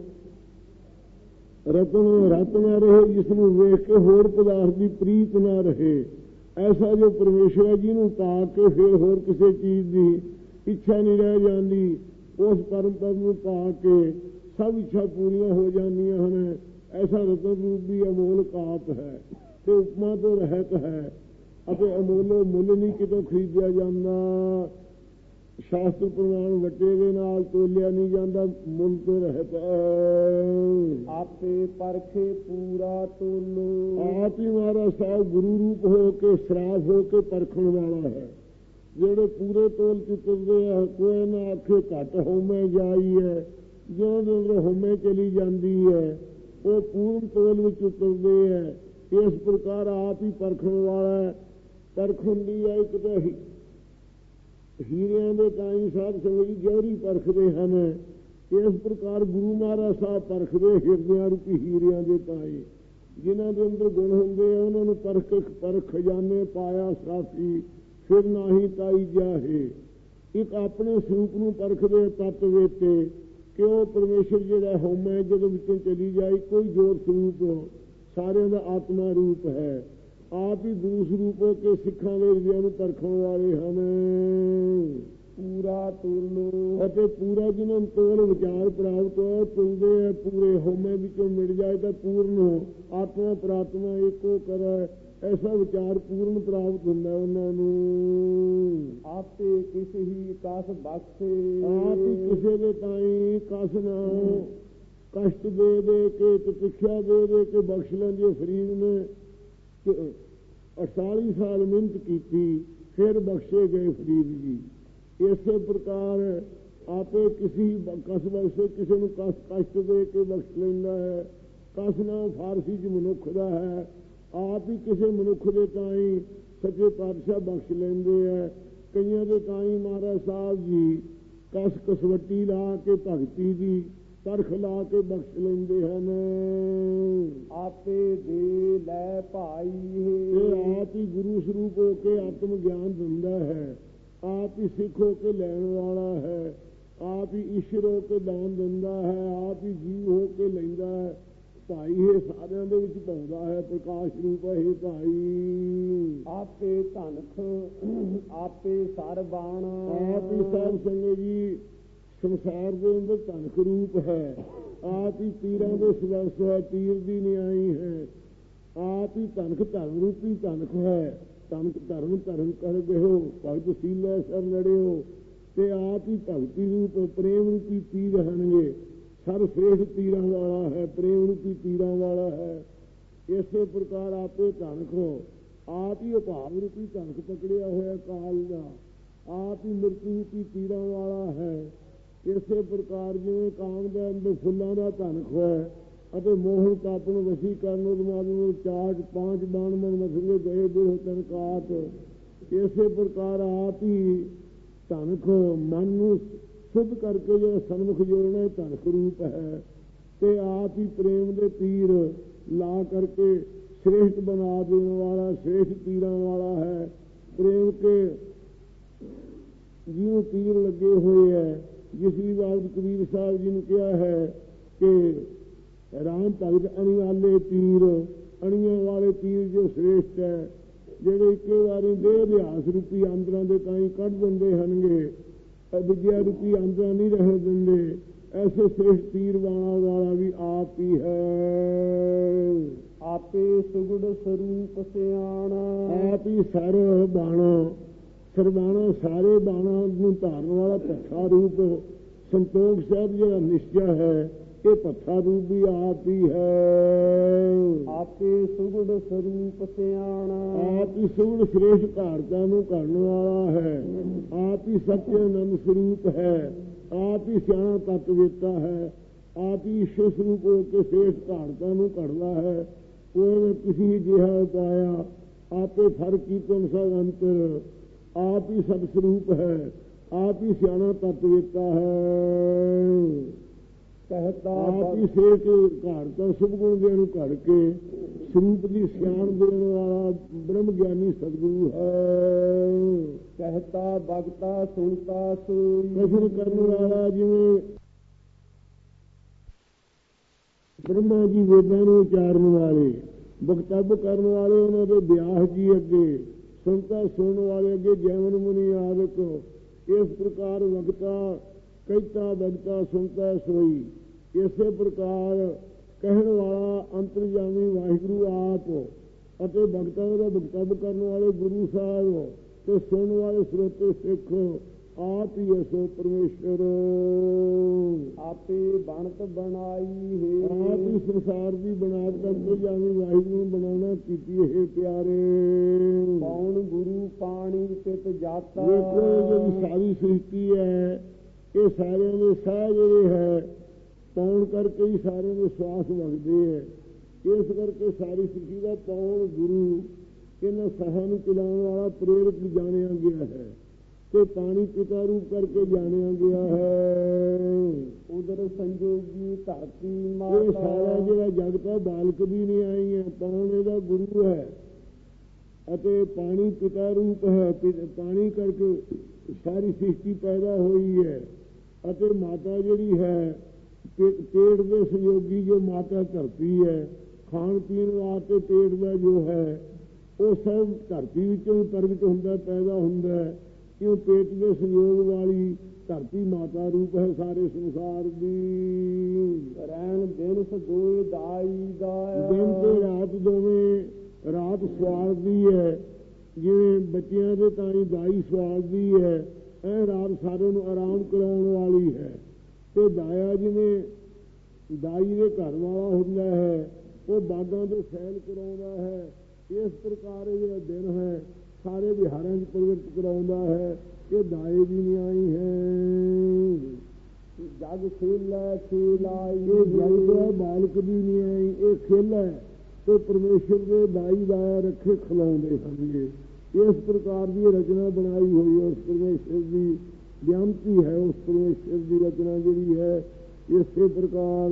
ਰਤ ਨਾ ਰਹੇ, ਜਿਸ ਨੂੰ ਵੇਖ ਕੇ ਹੋਰ ਪਦਾਰਥ ਦੀ ਪ੍ਰੀਤ ਨਾ ਰਹੇ। ਐਸਾ ਜੋ ਪਰਮੇਸ਼ਰ ਹੈ, ਜਿਹਨੂੰ ਪਾ ਕੇ ਫਿਰ ਹੋਰ ਕਿਸੇ ਚੀਜ਼ ਦੀ ਇੱਛਾ ਨਹੀਂ ਰਹਿ ਜਾਂਦੀ। ਉਸ ਪਰਮ ਪਦ ਨੂੰ ਪਾ ਕੇ ਸਭ ਇੱਛਾ ਪੂਰੀਆਂ ਹੋ ਜਾਂਦੀਆਂ ਹਨ। ਐਸਾ ਰਤਨ ਰੂਪ ਵੀ ਅਮੋਲਕ ਆਪ ਹੈ ਤੇ ਉਪਮਾ ਤੋਂ ਰਹਿਤ ਹੈ ਅਤੇ ਅਮੋਲੋ ਮੁੱਲ ਨਹੀਂ ਕਿਤੋਂ ਖਰੀਦਿਆ ਜਾਂਦਾ। ਸ਼ਾਸਤਰ ਪ੍ਰਮਾਣ ਵੱਟੇ ਦੇ ਨਾਲ ਤੋਲਿਆ ਨਹੀਂ ਜਾਂਦਾ, ਮੁੱਲ ਤੋਂ ਰਹਿਤ ਹੈ। ਆਪੇ ਪਰਖੇ ਪੂਰਾ ਤੋਲੋ। ਆਪ ਹੀ ਮਹਾਰਾਜ ਸਾਹਿਬ ਗੁਰੂ ਰੂਪ ਹੋ ਕੇ ਸਰਾਫ ਹੋ ਕੇ ਪਰਖਣ ਵਾਲਾ ਹੈ। ਜਿਹੜੇ ਪੂਰੇ ਤੋਲ ਚੁੱਕਦੇ ਆ, ਕੋਈ ਨਾ ਆਖੇ ਘੱਟ ਹੋਮੇ ਜਾਈ ਹੈ। ਜਿਉਂ ਜਿਉਂ ਹੋਮੇ ਚਲੀ ਜਾਂਦੀ ਹੈ, ਉਹ ਪੂਰਨ ਤੋਲ ਵਿੱਚ ਉਤਰਦੇ ਹੈ। ਇਸ ਪ੍ਰਕਾਰ ਆਪ ਹੀ ਪਰਖਣ ਵਾਲਾ ਹੈ। ਪਰਖ ਹੁੰਦੀ ਹੈ ਇੱਕ ਤਾਂ ਹੀਰਿਆਂ ਦੇ ਤਾਈ ਸਾਧ ਸੰਗਤ ਜੀ ਜੌਹਰੀ ਪਰਖਦੇ ਹਨ। ਇਸ ਪ੍ਰਕਾਰ ਗੁਰੂ ਮਹਾਰਾਜ ਸਾਹਿਬ ਪਰਖਦੇ ਹਿਰਦਿਆਂ ਰੂਪੀ ਹੀਰਿਆਂ ਦੇ ਤਾਈ। ਜਿਨ੍ਹਾਂ ਦੇ ਅੰਦਰ ਗੁਣ ਹੁੰਦੇ ਆ, ਉਹਨਾਂ ਨੂੰ ਪਰਖ ਖਜ਼ਾਨੇ ਪਾਇਆ ਸਾਫੀ ਫਿਰ ਨਾਹੀ ਤਾਈ ਜਾਹੇ। ਇੱਕ ਆਪਣੇ ਸਰੂਪ ਨੂੰ ਪਰਖਦੇ ਤੱਤ ਵੇਤੇ ਕਿ ਉਹ ਪਰਮੇਸ਼ਰ ਜਿਹੜਾ ਹੋਮੈ ਜਦੋਂ ਵਿੱਚੋਂ ਚਲੀ ਜਾਏ, ਕੋਈ ਜੋਰ ਸਰੂਪ ਸਾਰਿਆਂ ਦਾ ਆਤਮਾ ਰੂਪ ਹੈ। ਆਪ ਹੀ ਗੁਰੂ ਸਰੂਪ ਹੋ ਕੇ ਸਿੱਖਾਂ ਦੇ ਹਿਰਦਿਆਂ ਨੂੰ ਪਰਖਣ ਵਾਲੇ ਹਨ। ਪੂਰਾ ਤੁਰਲੋ ਅਤੇ ਪੂਰਾ ਜਿਹਨਾਂ ਨੂੰ ਤੋਲ ਵਿਚਾਰ ਪ੍ਰਾਪਤ ਹੋਇਆ ਤੁਲਦੇ ਹੈ ਪੂਰੇ ਹੋਮੇ ਵਿੱਚੋਂ ਮਿਟ ਜਾਏ ਤਾਂ ਪੂਰਨ ਹੋ ਆਤਮਾ ਪ੍ਰਾਤਮਾ ਇੱਕੋ ਕਰੇ ਐਸਾ ਵਿਚਾਰ ਪੂਰਨ ਪ੍ਰਾਪਤ ਹੁੰਦਾ ਉਹਨਾਂ ਨੂੰ। ਆਪੇ ਕਿਸ ਹੀ ਕਸ ਬਖਸ਼ੇ ਆਪ ਹੀ ਕਿਸੇ ਦੇ ਤਾਈਂ ਕਸ ਨਾ ਕਸ਼ਟ ਦੇ ਦੇ ਕੇ ਤਪਿੱਖਿਆ ਦੇ ਦੇ ਕੇ ਬਖਸ਼ ਲੈਂਦੇ। ਫਰੀਦ ਨੇ 48 ਸਾਲ ਮਿਹਨਤ ਕੀਤੀ ਫਿਰ ਬਖਸ਼ੇ ਗਏ ਫਰੀਦ ਜੀ। ਇਸੇ ਪ੍ਰਕਾਰ ਆਪੇ ਕਿਸੇ ਕਸ ਬਖਸ਼ੇ ਕਿਸੇ ਨੂੰ ਕਸ਼ਟ ਦੇ ਕੇ ਬਖਸ਼ ਲੈਂਦਾ ਹੈ। ਕਸ ਨਾ ਫਾਰਸੀ 'ਚ ਮਨੁੱਖ ਦਾ ਹੈ। ਆਪ ਹੀ ਕਿਸੇ ਮਨੁੱਖ ਦੇ ਤਾਈਂ ਸੱਚੇ ਪਾਤਸ਼ਾਹ ਬਖਸ਼ ਲੈਂਦੇ ਹੈ। ਕਈਆਂ ਦੇ ਤਾਈਂ ਮਹਾਰਾਜ ਸਾਹਿਬ ਜੀ ਕਸਵੱਟੀ ਲਾ ਕੇ ਭਗਤੀ ਦੀ ਤਰਖ ਲਾ ਕੇ ਬਖਸ਼ ਲੈਂਦੇ ਹਨ। ਆਪੇ ਦੇ ਲੈ ਭਾਈ ਇਹ ਆਪ ਹੀ ਗੁਰੂ ਸਰੂਪ ਹੋ ਕੇ ਆਤਮ ਗਿਆਨ ਦਿੰਦਾ ਹੈ। ਆਪ ਹੀ ਸਿੱਖ ਹੋ ਕੇ ਲੈਣ ਵਾਲਾ ਹੈ। ਆਪ ਹੀ ਈਸ਼ਰ ਹੋ ਕੇ ਦਾਨ ਦਿੰਦਾ ਹੈ। ਆਪ ਹੀ ਜੀਵ ਹੋ ਕੇ ਲੈਂਦਾ ਹੈ। ਭਾਈ ਇਹ ਸਾਰਿਆਂ ਦੇ ਵਿੱਚ ਪਾਉਂਦਾ ਹੈ। ਪ੍ਰਕਾਸ਼ ਰੂਪ ਹੈ ਭਾਈ। ਆਪੇ ਧਨਖ ਆਪੇ ਸਰ ਬਾਣ ਆਪ ਹੀ ਸਾਧ ਸੰਗਤ ਜੀ ਸੰਸਾਰ ਦੇ ਅੰਦਰ ਧਨਖ ਰੂਪ ਹੈ। ਆਪ ਹੀ ਤੀਰਾਂ ਦੇ ਸਵਸ ਹੈ। ਤੀਰ ਦੀ ਨਿਆਈ ਹੈ। ਆਪ ਹੀ ਧਨਖ ਧਰਮ ਰੂਪੀ ਧਨਖ ਹੈ। ਧਨਖ ਧਰਮ ਕਰ ਗਏ ਭਗਤ ਸੀਲੇ ਸਰ ਲੜਿਓ ਤੇ ਆਪ ਹੀ ਭਗਤੀ ਰੂਪ ਪ੍ਰੇਮ ਰੂਪੀ ਤੀਰ ਹਨਗੇ। ਸਰ ਸ੍ਰੇਸ਼ਟ ਤੀਰਾਂ ਵਾਲਾ ਹੈ। ਪ੍ਰੇਮ ਰੂਪੀ ਤੀਰਾਂ ਵਾਲਾ ਹੈ। ਇਸੇ ਪ੍ਰਕਾਰ ਆਪੇ ਧਨਖ ਹੋ ਆਪ ਹੀ ਉਭਾਵ ਰੂਪੀ ਧਨਖ ਪਕੜਿਆ ਹੋਇਆ ਕਾਲ ਦਾ। ਆਪ ਹੀ ਮਿਰਤੂ ਰੂਪੀ ਤੀਰਾਂ ਵਾਲਾ ਹੈ। ਇਸੇ ਪ੍ਰਕਾਰ ਜਿਵੇਂ ਕਾਮ ਦੇ ਅੰਦਰ ਫੁੱਲਾਂ ਦਾ ਧਨਖ ਹੈ ਅਤੇ ਮੋਹਨ ਕਾਪਨ ਵਸੀ ਕਰਨ ਉਦਮਾਦ ਨੂੰ ਚਾਟ 5 ਬਾਣ ਮਨ ਮਸਲੇ ਗਏ ਦੇਹ ਤਨਕਾਤ। ਇਸੇ ਪ੍ਰਕਾਰ ਆਪ ਹੀ ਧਨਖ ਮਨ ਨੂੰ ਸ਼ੁੱਧ ਕਰਕੇ ਜਿਹੜਾ ਸਨਮੁਖ ਜੋੜਨਾ ਧਨਖ ਰੂਪ ਹੈ। ਤੇ ਆਪ ਹੀ ਪ੍ਰੇਮ ਦੇ ਤੀਰ ਲਾ ਕਰਕੇ ਸ੍ਰੇਸ਼ਟ ਬਣਾ ਦੇਣ ਵਾਲਾ ਸ੍ਰੇਸ਼ਟ ਤੀਰਾਂ ਵਾਲਾ ਹੈ। ਪ੍ਰੇਮ ਕੇ ਜਿਉਂ ਤੀਰ ਲੱਗੇ ਹੋਏ ਹੈ। ਜਿਸ ਵੀ ਬਾਤ ਕਬੀਰ ਸਾਹਿਬ ਜੀ ਨੇ ਕਿਹਾ ਹੈ ਕਿ ਰਾਮ ਭਗਤ ਅਣੀਆਲੇ ਤੀਰ ਅਣੀਆਂ ਵਾਲੇ ਤੀਰ ਜੋ ਸ੍ਰੇਸ਼ਟ ਹੈ ਜਿਹੜੇ ਇੱਕੇ ਵਾਰੀ ਦੇਹ ਅਭਿਆਸ ਰੂਪੀ ਆਂਦਰਾਂ ਦੇ ਤਾਈਂ ਕੱਢ ਦਿੰਦੇ ਹਨਗੇ। ਵਿਦਿਆ ਰੂਪੀ ਆਂਦਰਾਂ ਨਹੀਂ ਰਹਿ ਦਿੰਦੇ। ਐਸੇ ਸ੍ਰੇਸ਼ਟ ਤੀਰ ਵਾਲਾ ਵੀ ਆਪ ਹੀ ਹੈ। ਆਪੇ ਸੁਗੜ ਸਰੂਪ ਸਿਆਣਾ ਆਪ ਹੀ ਸਾਰੇ ਬਾਣਾ ਸਰਬਾਣਾ ਸਾਰੇ ਬਾਣਾ ਨੂੰ ਧਾਰਨ ਵਾਲਾ ਭੱਠਾ ਰੂਪ ਸੰਤੋਖ ਸਾਹਿਬ ਜਿਹੜਾ ਨਿਸ਼ਚਾ ਹੈ ਇਹ ਭੱਠਾ ਰੂਪ ਵੀ ਆਪ ਹੀ ਹੈ। ਆਪੇ ਸੁਗੜ ਸਰੂਪ ਸਿਆਣਾ ਆਪ ਹੀ ਸੁਗੜ ਸ੍ਰੇਸ਼ਟ ਘਾਰਤਾ ਨੂੰ ਘੜਨ ਵਾਲਾ ਹੈ। ਆਪ ਹੀ ਸੱਚੇ ਆਨੰਦ ਸਰੂਪ ਹੈ। ਆਪ ਹੀ ਸਿਆਣਾ ਤਤਵੇਤਾ ਹੈ। ਆਪ ਹੀ ਈਸ਼ਵਰ ਸਰੂਪ ਹੋ ਕੇ ਸ੍ਰੇਸ਼ਟ ਘਾਰਤਾ ਨੂੰ ਘੜਦਾ ਹੈ। ਉਹਨੇ ਕਿਸੇ ਜਿਹਾ ਪਾਇਆ ਆਪੇ ਫਰਕ ਕੀਤਨ ਸਭ ਅੰਤਰ। ਆਪ ਹੀ ਸਤ ਸਰੂਪ ਹੈ। ਆਪ ਹੀ ਸਿਆਣਾ ਤਤਵੇਤਾ ਹੈ। ਕਹਿਤਾ ਆਪ ਹੀ ਸੇਠ ਘਾਰਤਾ ਸੁਭ ਗੁਣ ਦੇ ਨੂੰ ਘੜ ਕੇ ਸਰੂਪ ਦੀ ਸਿਆਣ ਦੇਣ ਵਾਲਾ ਬ੍ਰਹਮ ਗਿਆਨੀ ਸਤਿਗੁਰੂ ਹੈ। ਕਹਿਤਾ ਭਗਤਾ ਸੁਣਤਾ ਸੋਈ ਕਥਨ ਕਰਨ ਵਾਲਾ ਜਿਵੇਂ ਬ੍ਰਹਮਾ ਜੀ ਵੇਦਾਂ ਨੂੰ ਉਚਾਰਨ ਵਾਲੇ ਵਕਤਵ ਕਰਨ ਵਾਲੇ ਉਹਨਾਂ ਦੇ ਵਿਆਹ ਜੀ ਅੱਗੇ ਸੁਣਤਾ ਸੁਣਨ ਵਾਲੇ ਅੱਗੇ ਜੈਵਨ ਮੁਨੀ ਆਦਿਕ। ਇਸ ਪ੍ਰਕਾਰ ਵਕਤਾ ਕਹਿਤਾ ਭਗਤਾ ਸੁਣਤਾ ਸੋਈ। ਇਸੇ ਪ੍ਰਕਾਰ ਕਹਿਣ ਵਾਲਾ ਅੰਤਰਜਾਮੀ ਵਾਹਿਗੁਰੂ ਆਪ ਅਤੇ ਭਗਤਾਂ ਦਾ ਵਕਤਵ ਕਰਨ ਵਾਲੇ ਗੁਰੂ ਸਾਹਿਬ ਤੇ ਸੁਣਨ ਵਾਲੇ ਸਰੋਤੇ ਸਿੱਖ ਆਪ ਹੀ ਸੋ ਪਰਮੇਸ਼ਰ। ਆਪੇ ਬਣਤ ਬਣਾਈ ਹੈ। ਆਪ ਹੀ ਸੰਸਾਰ ਦੀ ਬਣਾਵਟ ਅੰਤਰਜਾਮੀ ਵਾਹਿਗੁਰੂ ਨੂੰ ਬਣਾਉਣਾ ਕੀਤੀ ਹੈ ਪਿਆਰੇ। ਕੌਣ ਗੁਰੂ ਪਾਣੀ ਚਿਤ ਜਾਤਾ ਵੇਖੋ ਜਿਹੜੀ ਸਾਰੀ ਸ੍ਰਿਸ਼ਟੀ ਹੈ ਇਹ ਸਾਰਿਆਂ ਦੇ ਸਾਹ ਜਿਹੜੇ ਹੈ ਪੌਣ ਕਰਕੇ ਹੀ ਸਾਰਿਆਂ ਦੇ ਸਵਾਸ ਵਗਦੇ ਹੈ। ਇਸ ਕਰਕੇ ਸਾਰੀ ਸ੍ਰਿਸ਼ਟੀ ਦਾ ਪੌਣ ਗੁਰੂ ਇਹਨਾਂ ਸਾਹਾਂ ਨੂੰ ਚਲਾਉਣ ਵਾਲਾ ਪ੍ਰੇਰਕ ਜਾਣਿਆ ਗਿਆ ਹੈ ਤੇ ਪਾਣੀ ਪਿਤਾ ਰੂਪ ਕਰਕੇ ਜਾਣਿਆ ਗਿਆ ਹੈ। ਉਦਰ ਸੰਜੋਗੀ ਧਰਤੀ ਇਹ ਮਾਤਾ ਸਾਰਾ ਜਿਹੜਾ ਜਗਤ ਹੈ ਬਾਲਕ ਵੀ ਨਹੀਂ ਆਈ ਹੈ। ਪੌਣ ਇਹਦਾ ਗੁਰੂ ਹੈ ਅਤੇ ਪਾਣੀ ਪਿਤਾ ਰੂਪ ਹੈ। ਪਾਣੀ ਕਰਕੇ ਸਾਰੀ ਸ੍ਰਿਸ਼ਟੀ ਪੈਦਾ ਹੋਈ ਹੈ ਅਤੇ ਮਾਤਾ ਜਿਹੜੀ ਹੈ ਪੇਟ ਦੇ ਸਹਿਯੋਗੀ ਜੋ ਮਾਤਾ ਧਰਤੀ ਹੈ। ਖਾਣ ਪੀਣ ਵਾਸਤੇ ਪੇਟ ਦਾ ਜੋ ਹੈ ਉਹ ਸਭ ਧਰਤੀ ਵਿੱਚੋਂ ਹੀ ਪ੍ਰਗਟ ਹੁੰਦਾ ਪੈਦਾ ਹੁੰਦਾ ਹੈ। ਕਿਉਂ ਪੇਟ ਦੇ ਸੰਯੋਗ ਵਾਲੀ ਧਰਤੀ ਮਾਤਾ ਰੂਪ ਹੈ ਸਾਰੇ ਸੰਸਾਰ ਦੀ। ਰਹਿਣ ਦਿਨ ਸਦੋਏ ਦਾਈ ਦਾ, ਦਿਨ ਤੇ ਰਾਤ ਦੋਵੇਂ, ਰਾਤ ਸਵਾਰਦੀ ਹੈ ਜਿਵੇਂ ਬੱਚਿਆਂ ਦੇ ਤਾਂ ਹੀ ਦਾਈ ਸਵਾਰਦੀ ਹੈ, ਇਹ ਰਾਤ ਸਾਰਿਆਂ ਨੂੰ ਆਰਾਮ ਕਰਾਉਣ ਵਾਲੀ ਹੈ। ਤੇ ਦਾਇਆ ਜਿਵੇਂ ਦਾਈ ਦੇ ਘਰ ਵਾਲਾ ਹੁੰਦਾ ਹੈ, ਉਹ ਬਾਗਾਂ ਦੇ ਸੈਲ ਕਰਾਉਂਦਾ ਹੈ, ਇਸ ਪ੍ਰਕਾਰ ਜਿਹੜਾ ਦਿਨ ਹੈ ਸਾਰੇ ਵਿਹਾਰਾਂ 'ਚ ਪ੍ਰਵਿਰਤ ਕਰਾਉਂਦਾ ਹੈ। ਇਹ ਦਾਏ ਦੀ ਨਿਆਈ ਹੈ। ਜਗ ਖੇਲਾ ਖੇਲਾਈ, ਇਹ ਜਗ ਦਾ ਬਾਲਕ ਦੀ ਨਿਆਈ, ਇਹ ਖੇਲ ਹੈ ਤੇ ਪਰਮੇਸ਼ਰ ਦੇ ਦਾਈ ਦਾਇਆ ਰੱਖੇ ਖਿਲਾਉਂਦੇ ਹਨ। ਇਸ ਪ੍ਰਕਾਰ ਦੀ ਰਚਨਾ ਬਣਾਈ ਹੋਈ ਹੈ। ਉਸ ਪਰਮੇਸ਼ਰ ਦੀ ਬਿਆਨਤੀ ਹੈ, ਉਸ ਪਰਮੇਸ਼ਰ ਦੀ ਰਚਨਾ ਜਿਹੜੀ ਹੈ ਇਸੇ ਪ੍ਰਕਾਰ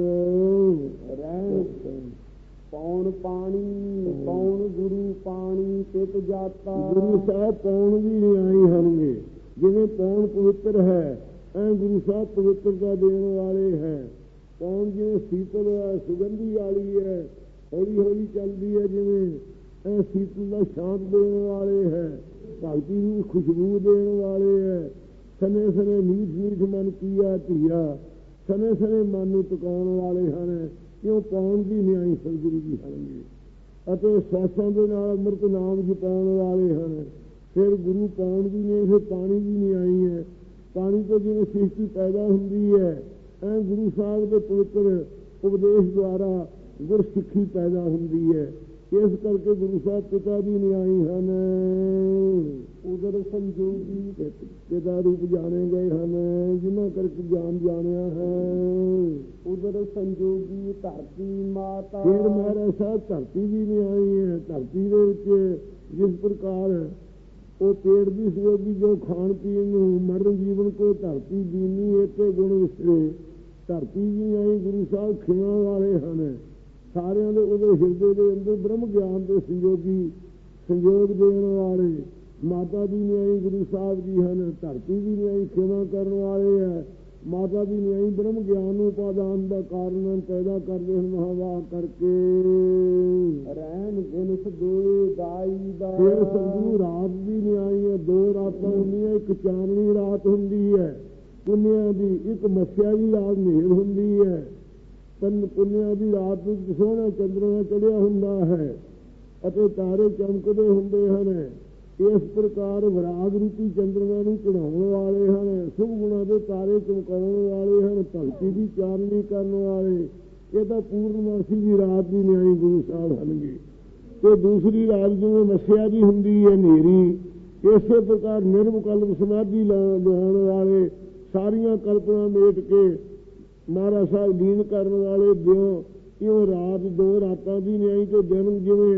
ਰਹਿ। ਪੌਣ ਪਾਣੀ ਪੌਣ ਗੁਰੂ ਪਾਣੀ ਤਿਤ ਜਾਤਾ, ਗੁਰੂ ਸਾਹਿਬ ਪੌਣ ਦੀ ਨਿਆਈ ਹਨਗੇ। ਜਿਵੇਂ ਪੌਣ ਪਵਿੱਤਰ ਹੈ, ਐ ਗੁਰੂ ਸਾਹਿਬ ਪਵਿੱਤਰਤਾ ਦੇਣ ਵਾਲੇ ਹੈ। ਪੌਣ ਜਿਵੇਂ ਸੀਤਲ ਸੁਗੰਧੀ ਵਾਲੀ ਹੈ, ਹੌਲੀ ਹੌਲੀ ਚੱਲਦੀ ਹੈ, ਜਿਵੇਂ ਇਹ ਸੀਤਲ ਦਾ ਸ਼ਾਂਤ ਦੇਣ ਵਾਲੇ ਹੈ। ਭਗਤੀ ਨੂੰ ਖੁਸ਼ਬੂ ਦੇਣ ਵਾਲੇ ਹੈ। ਸਨੇ ਸਨੇ ਨੀਠ ਨੀਠ ਮਨ ਕੀਆ ਧੀਆ, ਸਨੇ ਸਨੇ ਮਨ ਨੂੰ ਟਿਕਾਉਣ ਵਾਲੇ ਹਨ। ਕਿਉਂ ਪੌਣ ਦੀ ਨਿਆਈ ਸਤਿਗੁਰੂ ਜੀ ਹਨਗੇ। ਅਤੇ ਸਵਾਸਾਂ ਦੇ ਨਾਲ ਅੰਮ੍ਰਿਤ ਨਾਮ ਜਪਾਉਣ ਵਾਲੇ ਹਨ। ਫਿਰ ਗੁਰੂ ਪੌਣ ਦੀ ਨਿਆਈ, ਫਿਰ ਪਾਣੀ ਦੀ ਨਿਆਈ ਹੈ। ਪਾਣੀ ਤੋਂ ਜਿਵੇਂ ਸ੍ਰਿਸ਼ਟੀ ਪੈਦਾ ਹੁੰਦੀ ਹੈ, ਐ ਗੁਰੂ ਸਾਹਿਬ ਦੇ ਪਵਿੱਤਰ ਉਪਦੇਸ਼ ਦੁਆਰਾ ਗੁਰਸਿੱਖੀ ਪੈਦਾ ਹੁੰਦੀ ਹੈ। ਇਸ ਕਰਕੇ ਗੁਰੂ ਸਾਹਿਬ ਪਿਤਾ ਦੀ ਨਿਆਈ ਹਨ। ਉਦਰ ਸੰਜੋਗੀ ਪਿਤਾ ਰੂਪ ਜਾਣੇ ਗਏ ਹਨ, ਜਿਨ੍ਹਾਂ ਕਰਕੇ ਗਿਆਨ ਜਾਣਿਆ ਹੈ। ਉਦਰ ਸੰਜੋਗੀ ਧਰਤੀ ਮਾਤਾ, ਫਿਰ ਮਹਾਰਾਜ ਸਾਹਿਬ ਧਰਤੀ ਦੀ ਨਿਆਈ ਹੈ। ਧਰਤੀ ਦੇ ਵਿੱਚ ਜਿਸ ਪ੍ਰਕਾਰ ਉਹ ਪੇੜ ਦੀ ਸਯੋਗੀ ਜੋ ਖਾਣ ਪੀਣ ਨੂੰ ਮਰਨ ਜੀਵਨ ਕੋ ਧਰਤੀ ਦੀਨੀ ਏਤੇ ਗੁਣ ਵਿਸਰੇ, ਧਰਤੀ ਦੀ ਨਿਆਈ ਗੁਰੂ ਸਾਹਿਬ ਖਿਮਾ ਵਾਲੇ ਹਨ। ਸਾਰਿਆਂ ਦੇ ਉਹਦੇ ਹਿਰਦੇ ਦੇ ਅੰਦਰ ਬ੍ਰਹਮ ਗਿਆਨ ਦੇ ਸੰਯੋਗ ਦੇਣ ਵਾਲੇ। ਮਾਤਾ ਦੀ ਨਿਆਈ ਗੁਰੂ ਸਾਹਿਬ ਜੀ ਹਨ। ਧਰਤੀ ਦੀ ਨਿਆਈ ਖਿਮਾ ਕਰਨ ਵਾਲੇ ਹੈ। ਮਾਤਾ ਦੀ ਨਿਆਈ ਬ੍ਰਹਮ ਗਿਆਨ ਨੂੰ ਉਪਾਦਾਨ ਦਾ ਕਾਰਨ ਪੈਦਾ ਕਰਦੇ ਹਨ ਮਹਾਵਾਹ ਕਰਕੇ। ਰਹਿਣ ਦਿਨ ਸਦੋਏ ਦਾਈ ਦਾ, ਫਿਰ ਸੰਧੂ ਰਾਤ ਦੀ ਨਿਆਈ ਹੈ। ਦੋ ਰਾਤਾਂ ਹੁੰਦੀਆਂ, ਇੱਕ ਚਾਨਣੀ ਰਾਤ ਹੁੰਦੀ ਹੈ ਪੁੰਨਿਆਂ ਦੀ, ਇੱਕ ਮੱਸਿਆ ਦੀ ਰਾਤ ਹਨੇਰ ਹੁੰਦੀ ਹੈ। ਪੁੰਨਿਆਂ ਦੀ ਰਾਤ ਵਿੱਚ ਸੋਹਣਾ ਚੰਦਰਮਾ ਚੜ੍ਹਿਆ ਹੁੰਦਾ ਹੈ ਅਤੇ ਤਾਰੇ ਚਮਕਦੇ ਹੁੰਦੇ ਹਨ। ਇਸ ਪ੍ਰਕਾਰ ਵਿਰਾਗ ਰੂਪੀ ਚੰਦਰਮਾ ਨੂੰ ਚੜਾਉਣ ਵਾਲੇ ਹਨ। ਸ਼ੁਭ ਗੁਣਾਂ ਦੇ ਤਾਰੇ ਚਮਕਾਉਣ ਵਾਲੇ ਹਨ। ਭਗਤੀ ਦੀ ਚਾਨਣੀ ਕਰਨ ਵਾਲੇ। ਇਹ ਤਾਂ ਪੂਰਨਮਾਸੀ ਦੀ ਰਾਤ ਦੀ ਨਿਆਈ ਗੁਰੂ ਸਾਹਿਬ ਹਨਗੇ। ਤੇ ਦੂਸਰੀ ਰਾਤ ਜਿਵੇਂ ਮੱਸਿਆ ਦੀ ਹੁੰਦੀ ਹੈ ਹਨੇਰੀ, ਇਸੇ ਪ੍ਰਕਾਰ ਨਿਰਵਿਕਲਪ ਸਮਾਧੀ ਲਾਉਣ ਵਾਲੇ, ਸਾਰੀਆਂ ਕਲਪਨਾ ਮੇਟ ਕੇ ਮਹਾਰਾਜ ਸਾਹਿਬ ਲੀਨ ਕਰਨ ਵਾਲੇ ਦਿਓ। ਇਉਂ ਰਾਤ ਦੋ ਰਾਤਾਂ ਦੀ ਨਿਆਈ ਤੇ ਦਿਨ ਜਿਵੇਂ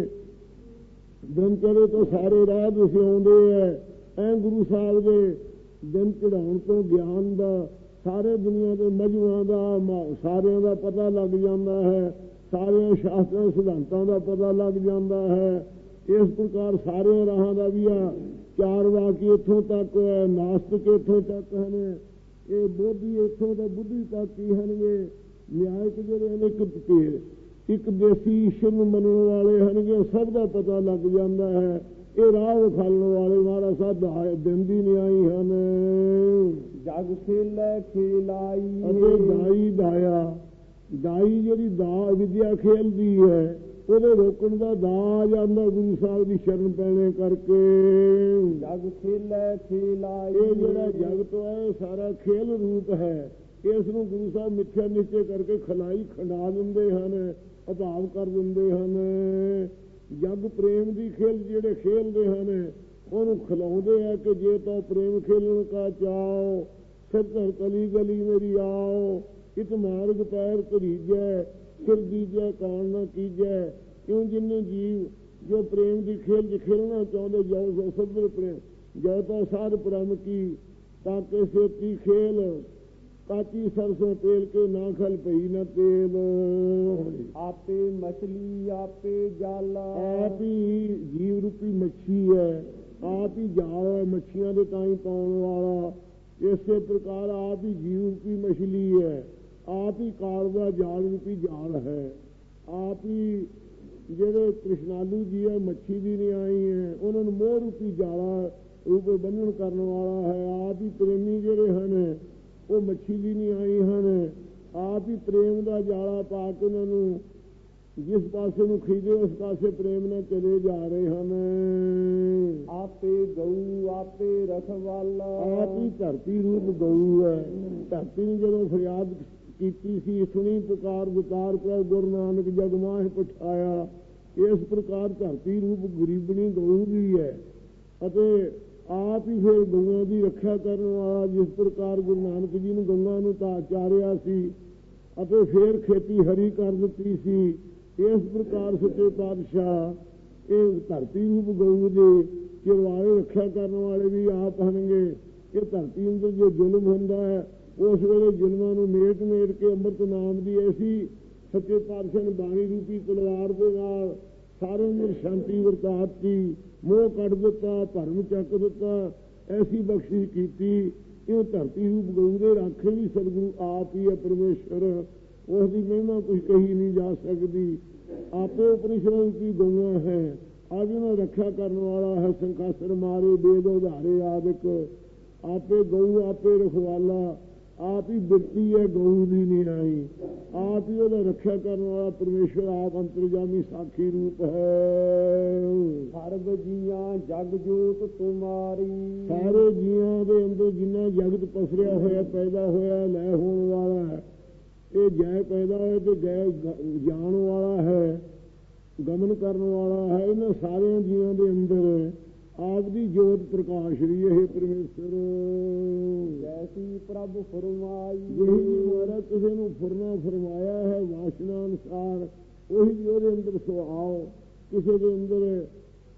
ਦਿਨ ਚੜੇ ਤੋਂ ਸਾਰੇ ਰਾਹ ਵਸਿਆਉਂਦੇ ਹੈ, ਐ ਗੁਰੂ ਸਾਹਿਬ ਦੇ ਦਿਨ ਚੜਾਉਣ ਤੋਂ ਗਿਆਨ ਦਾ, ਸਾਰੇ ਦੁਨੀਆ ਦੇ ਮਜਮੂਆਂ ਦਾ, ਸਾਰਿਆਂ ਦਾ ਪਤਾ ਲੱਗ ਜਾਂਦਾ ਹੈ। ਸਾਰਿਆਂ ਸ਼ਾਸਤਰਾਂ ਸਿਧਾਂਤਾਂ ਦਾ ਪਤਾ ਲੱਗ ਜਾਂਦਾ ਹੈ। ਇਸ ਪ੍ਰਕਾਰ ਸਾਰਿਆਂ ਰਾਹਾਂ ਦਾ ਵੀ ਆ ਚਾਰ ਵਾਕੀ ਇੱਥੋਂ ਤੱਕ ਹੈ, ਨਾਸਤਿਕ ਇੱਥੋਂ ਤੱਕ ਹਨ, ਇਹ ਬੋਧੀ ਇੱਥੋਂ ਦਾ ਬੁੱਧੀ ਤੱਕ ਹੀ ਹਨਗੇ। ਨਿਆਇਕ ਜਿਹੜੇ ਹਨ ਇੱਕ ਦੇਸੀ ਈਸ਼ਵਰ ਨੂੰ ਮੰਨਣ ਵਾਲੇ ਹਨਗੇ, ਸਭ ਦਾ ਪਤਾ ਲੱਗ ਜਾਂਦਾ ਹੈ। ਇਹ ਰਾਹ ਵਿਖਾਲਣ ਵਾਲੇ ਮਹਾਰਾਜ ਸਾਹਿਬ ਦਿਨ ਦੀ ਨਿਆਈ ਹਨ। ਜਗ ਖੇਲੇ ਖੇਲਾਈ, ਅਤੇ ਦਾਈ ਦਾਇਆ, ਦਾਈ ਜਿਹੜੀ ਵਿਦਿਆ ਖੇਲਦੀ ਹੈ, ਉਹਦੇ ਰੋਕਣ ਦਾ ਦਾ ਆ ਜਾਂਦਾ ਗੁਰੂ ਸਾਹਿਬ ਦੀ ਸ਼ਰਨ ਪੈਣੇ ਕਰਕੇ। ਜਗ ਖੇਲੇ ਖੇਲਾਈ, ਇਹ ਜਿਹੜਾ ਜਗਤ ਹੈ ਸਾਰਾ ਖੇਲ ਰੂਪ ਹੈ। ਇਸ ਨੂੰ ਗੁਰੂ ਸਾਹਿਬ ਮਿੱਥਿਆ ਨਿਸ਼ਚੇ ਕਰਕੇ ਖਲਾਈ ਖੰਡਾ ਦਿੰਦੇ ਹਨ, ਅਭਾਵ ਕਰ ਦਿੰਦੇ ਹਨ। ਜਗ ਪ੍ਰੇਮ ਦੀ ਖੇਲ ਜਿਹੜੇ ਖੇਲਦੇ ਹਨ ਉਹਨੂੰ ਖਿਲਾਉਂਦੇ ਆ ਕਿ ਜੇ ਤਾਂ ਪ੍ਰੇਮ ਖੇਲਣ ਕਾ ਚਾਓ, ਸਿਰ ਕਲੀ ਗਲੀ ਮੇਰੀ ਆਓ, ਇਤ ਮਾਰਗ ਪੈਰ ਧਰੀਜੈ, ਸਿਰ ਦੀਜੈ ਕਾਣ ਨਾ ਕੀਜੈ। ਕਿਉਂ ਜਿੰਨੇ ਜੀਵ ਜੋ ਪ੍ਰੇਮ ਦੀ ਖੇਲ 'ਚ ਖੇਲਣਾ ਚਾਹੁੰਦੇ, ਜਾਓ ਸੋ ਸਭਰ ਪ੍ਰੇਮ ਜੋ ਤਾਂ ਸਾਧ ਪ੍ਰਮ ਕੀ, ਤਾਂ ਕੇ ਸੇਤੀ ਖੇਲ ਕਾਚੀ ਸਰਸੋਂ ਤੇਲ ਕੇ ਨਾ ਖਲ ਪਈ ਨਾ ਤੇਲ। ਆਪੇ ਮਛਲੀ ਆਪੇ ਜਾਲਾ, ਆਪ ਹੀ ਜੀਵ ਰੂਪੀ ਮੱਛੀ ਹੈ, ਆਪ ਹੀ ਜਾਲ ਹੈ ਮੱਛੀਆਂ ਦੇ ਤਾਂ ਹੀ ਪਾਉਣ ਵਾਲਾ। ਇਸੇ ਪ੍ਰਕਾਰ ਆਪ ਹੀ ਜੀਵ ਰੂਪੀ ਮਛਲੀ ਹੈ, ਆਪ ਹੀ ਕਾਲ ਦਾ ਜਾਲ ਰੂਪੀ ਜਾਲ ਹੈ। ਆਪ ਹੀ ਜਿਹੜੇ ਕ੍ਰਿਸ਼ਨਾਲੂ ਜੀ ਹੈ ਮੱਛੀ ਦੀ ਨਿਆਈ ਹੈ, ਉਹਨਾਂ ਨੂੰ ਮੋਹ ਰੂਪੀ ਜਾਲਾ ਰੂਪ ਬੰਨਣ ਕਰਨ ਵਾਲਾ ਹੈ। ਆਪ ਹੀ ਪ੍ਰੇਮੀ ਜਿਹੜੇ ਹਨ ਉਹ ਮੱਛੀ ਜੀ ਨਹੀਂ ਆਈ ਹਨ, ਆਪ ਹੀ ਪ੍ਰੇਮ ਦਾ ਜਾਲਾ ਪਾ ਕੇ ਉਹਨਾਂ ਨੂੰ ਜਿਸ ਪਾਸੇ ਨੂੰ ਖਿੱਚਦੇ ਉਸ ਪਾਸੇ ਪ੍ਰੇਮ ਨਾਲ ਚਲੇ ਜਾ ਰਹੇ ਹਨ। ਆਪੇ ਗਊ ਆਪੇ ਰਖਵਾਲਾ, ਆਪ ਹੀ ਧਰਤੀ ਰੂਪ ਗਊ ਹੈ। ਧਰਤੀ ਨੇ ਜਦੋਂ ਫਰਿਆਦ ਕੀਤੀ ਸੀ, ਸੁਣੀ ਪੁਕਾਰ ਵਿਚਾਰ ਕਰ ਗੁਰੂ ਨਾਨਕ ਜਗ ਮਾਹਿ ਪਠਾਇਆ, ਇਸ ਪ੍ਰਕਾਰ ਧਰਤੀ ਰੂਪ ਗਰੀਬਣੀ ਗਊ ਵੀ ਹੈ ਅਤੇ ਆਪ ਹੀ ਫਿਰ ਗਊਆਂ ਦੀ ਰੱਖਿਆ ਕਰਨ ਵਾਲਾ। ਜਿਸ ਪ੍ਰਕਾਰ ਗੁਰੂ ਨਾਨਕ ਜੀ ਨੇ ਗਊਆਂ ਨੂੰ ਤਾਂ ਚਾਰਿਆ ਸੀ ਅਤੇ ਫਿਰ ਖੇਤੀ ਹਰੀ ਕਰ ਦਿੱਤੀ ਸੀ, ਇਸ ਪ੍ਰਕਾਰ ਸੱਚੇ ਪਾਤਸ਼ਾਹ ਇਹ ਧਰਤੀ ਰੂਪ ਗਊ ਦੇ ਚਰਵਾਏ ਰੱਖਿਆ ਕਰਨ ਵਾਲੇ ਵੀ ਆਪ ਹਨਗੇ। ਇਹ ਧਰਤੀ ਅੰਦਰ ਜੋ ਜ਼ੁਲਮ ਹੁੰਦਾ ਹੈ ਉਸ ਵੇਲੇ ਜ਼ੁਲਮਾਂ ਨੂੰ ਮੇਟ ਕੇ ਅੰਮ੍ਰਿਤ ਨਾਮ ਦੀ ਐਸੀ ਸੱਚੇ ਪਾਤਸ਼ਾਹ ਨੇ ਬਾਣੀ ਰੂਪੀ ਤਲਵਾਰ ਦੇ ਨਾਲ ਸਾਰਿਆਂ ਨੂੰ ਸ਼ਾਂਤੀ ਵਰਤਾਤੀ, ਮੋਹ ਕੱਢ ਦਿੱਤਾ, ਭਰਮ ਚੱਕ ਦਿੱਤਾ, ਐਸੀ ਬਖਸ਼ਿਸ਼ ਕੀਤੀ। ਇਹ ਧਰਤੀ ਰੂਪ ਗਊ ਦੇ ਰਾਖੇ ਵੀ ਸਤਿਗੁਰੂ ਆਪ ਹੀ ਹੈ ਪਰਮੇਸ਼ਰ, ਉਸ ਦੀ ਮਹਿਮਾ ਕੁਝ ਕਹੀ ਨਹੀਂ ਜਾ ਸਕਦੀ। ਆਪੇ ਉਪਨਿਸ਼ਦਾਂ ਦੀ ਗਊਆਂ ਹੈ, ਆਪ ਇਹਨਾਂ ਰੱਖਿਆ ਕਰਨ ਵਾਲਾ ਹੈ। ਸੰਕਾਸਰ ਮਾਰੇ ਵੇਦ ਉਧਾਰੇ ਆਦਿਕ, ਆਪੇ ਗਊ ਆਪੇ ਰਖਵਾਲਾ, ਆਪ ਹੀ ਬਿਰਤੀ ਹੈ ਗਊ ਦੀ ਨਹੀਂ ਆਈ, ਆਪ ਹੀ ਉਹਦਾ ਰੱਖਿਆ ਕਰਨ ਵਾਲਾ ਪਰਮੇਸ਼ਰ ਆਪ ਅੰਤਰਜਾਮੀ ਸਾਖੀ ਰੂਪ ਹੈ। ਸਰਬ ਜੀਆਂ ਜਗ ਜੋਤ ਤੁਮਾਰੀ, ਸਾਰੇ ਜੀਆਂ ਦੇ ਅੰਦਰ ਜਿੰਨਾ ਜਗਤ ਪਸਰਿਆ ਹੋਇਆ ਪੈਦਾ ਹੋਇਆ ਲੈ ਹੋਣ ਵਾਲਾ ਹੈ, ਇਹ ਜੈ ਪੈਦਾ ਹੋਇਆ ਤੇ ਜੈ ਜਾਣ ਵਾਲਾ ਹੈ, ਗਮਨ ਕਰਨ ਵਾਲਾ ਹੈ। ਇਹਨਾਂ ਸਾਰਿਆਂ ਜੀਵਾਂ ਦੇ ਅੰਦਰ ਆਪ ਦੀ ਜੋਤ ਪ੍ਰਕਾਸ਼ ਰਹੀ ਹੈ ਪਰਮੇਸ਼ਰ। ਜੈਸੀ ਪ੍ਰਭ ਫਰਮਾਈ, ਜਿਹੀ ਮਹਾਰਾਜ ਕਿਸੇ ਨੂੰ ਫੁਰਨਾ ਫਰਮਾਇਆ ਹੈ ਵਾਸ਼ਨਾ ਅਨੁਸਾਰ, ਉਹੀ ਵੀ ਉਹਦੇ ਅੰਦਰ ਸੁਆਓ। ਕਿਸੇ ਦੇ ਅੰਦਰ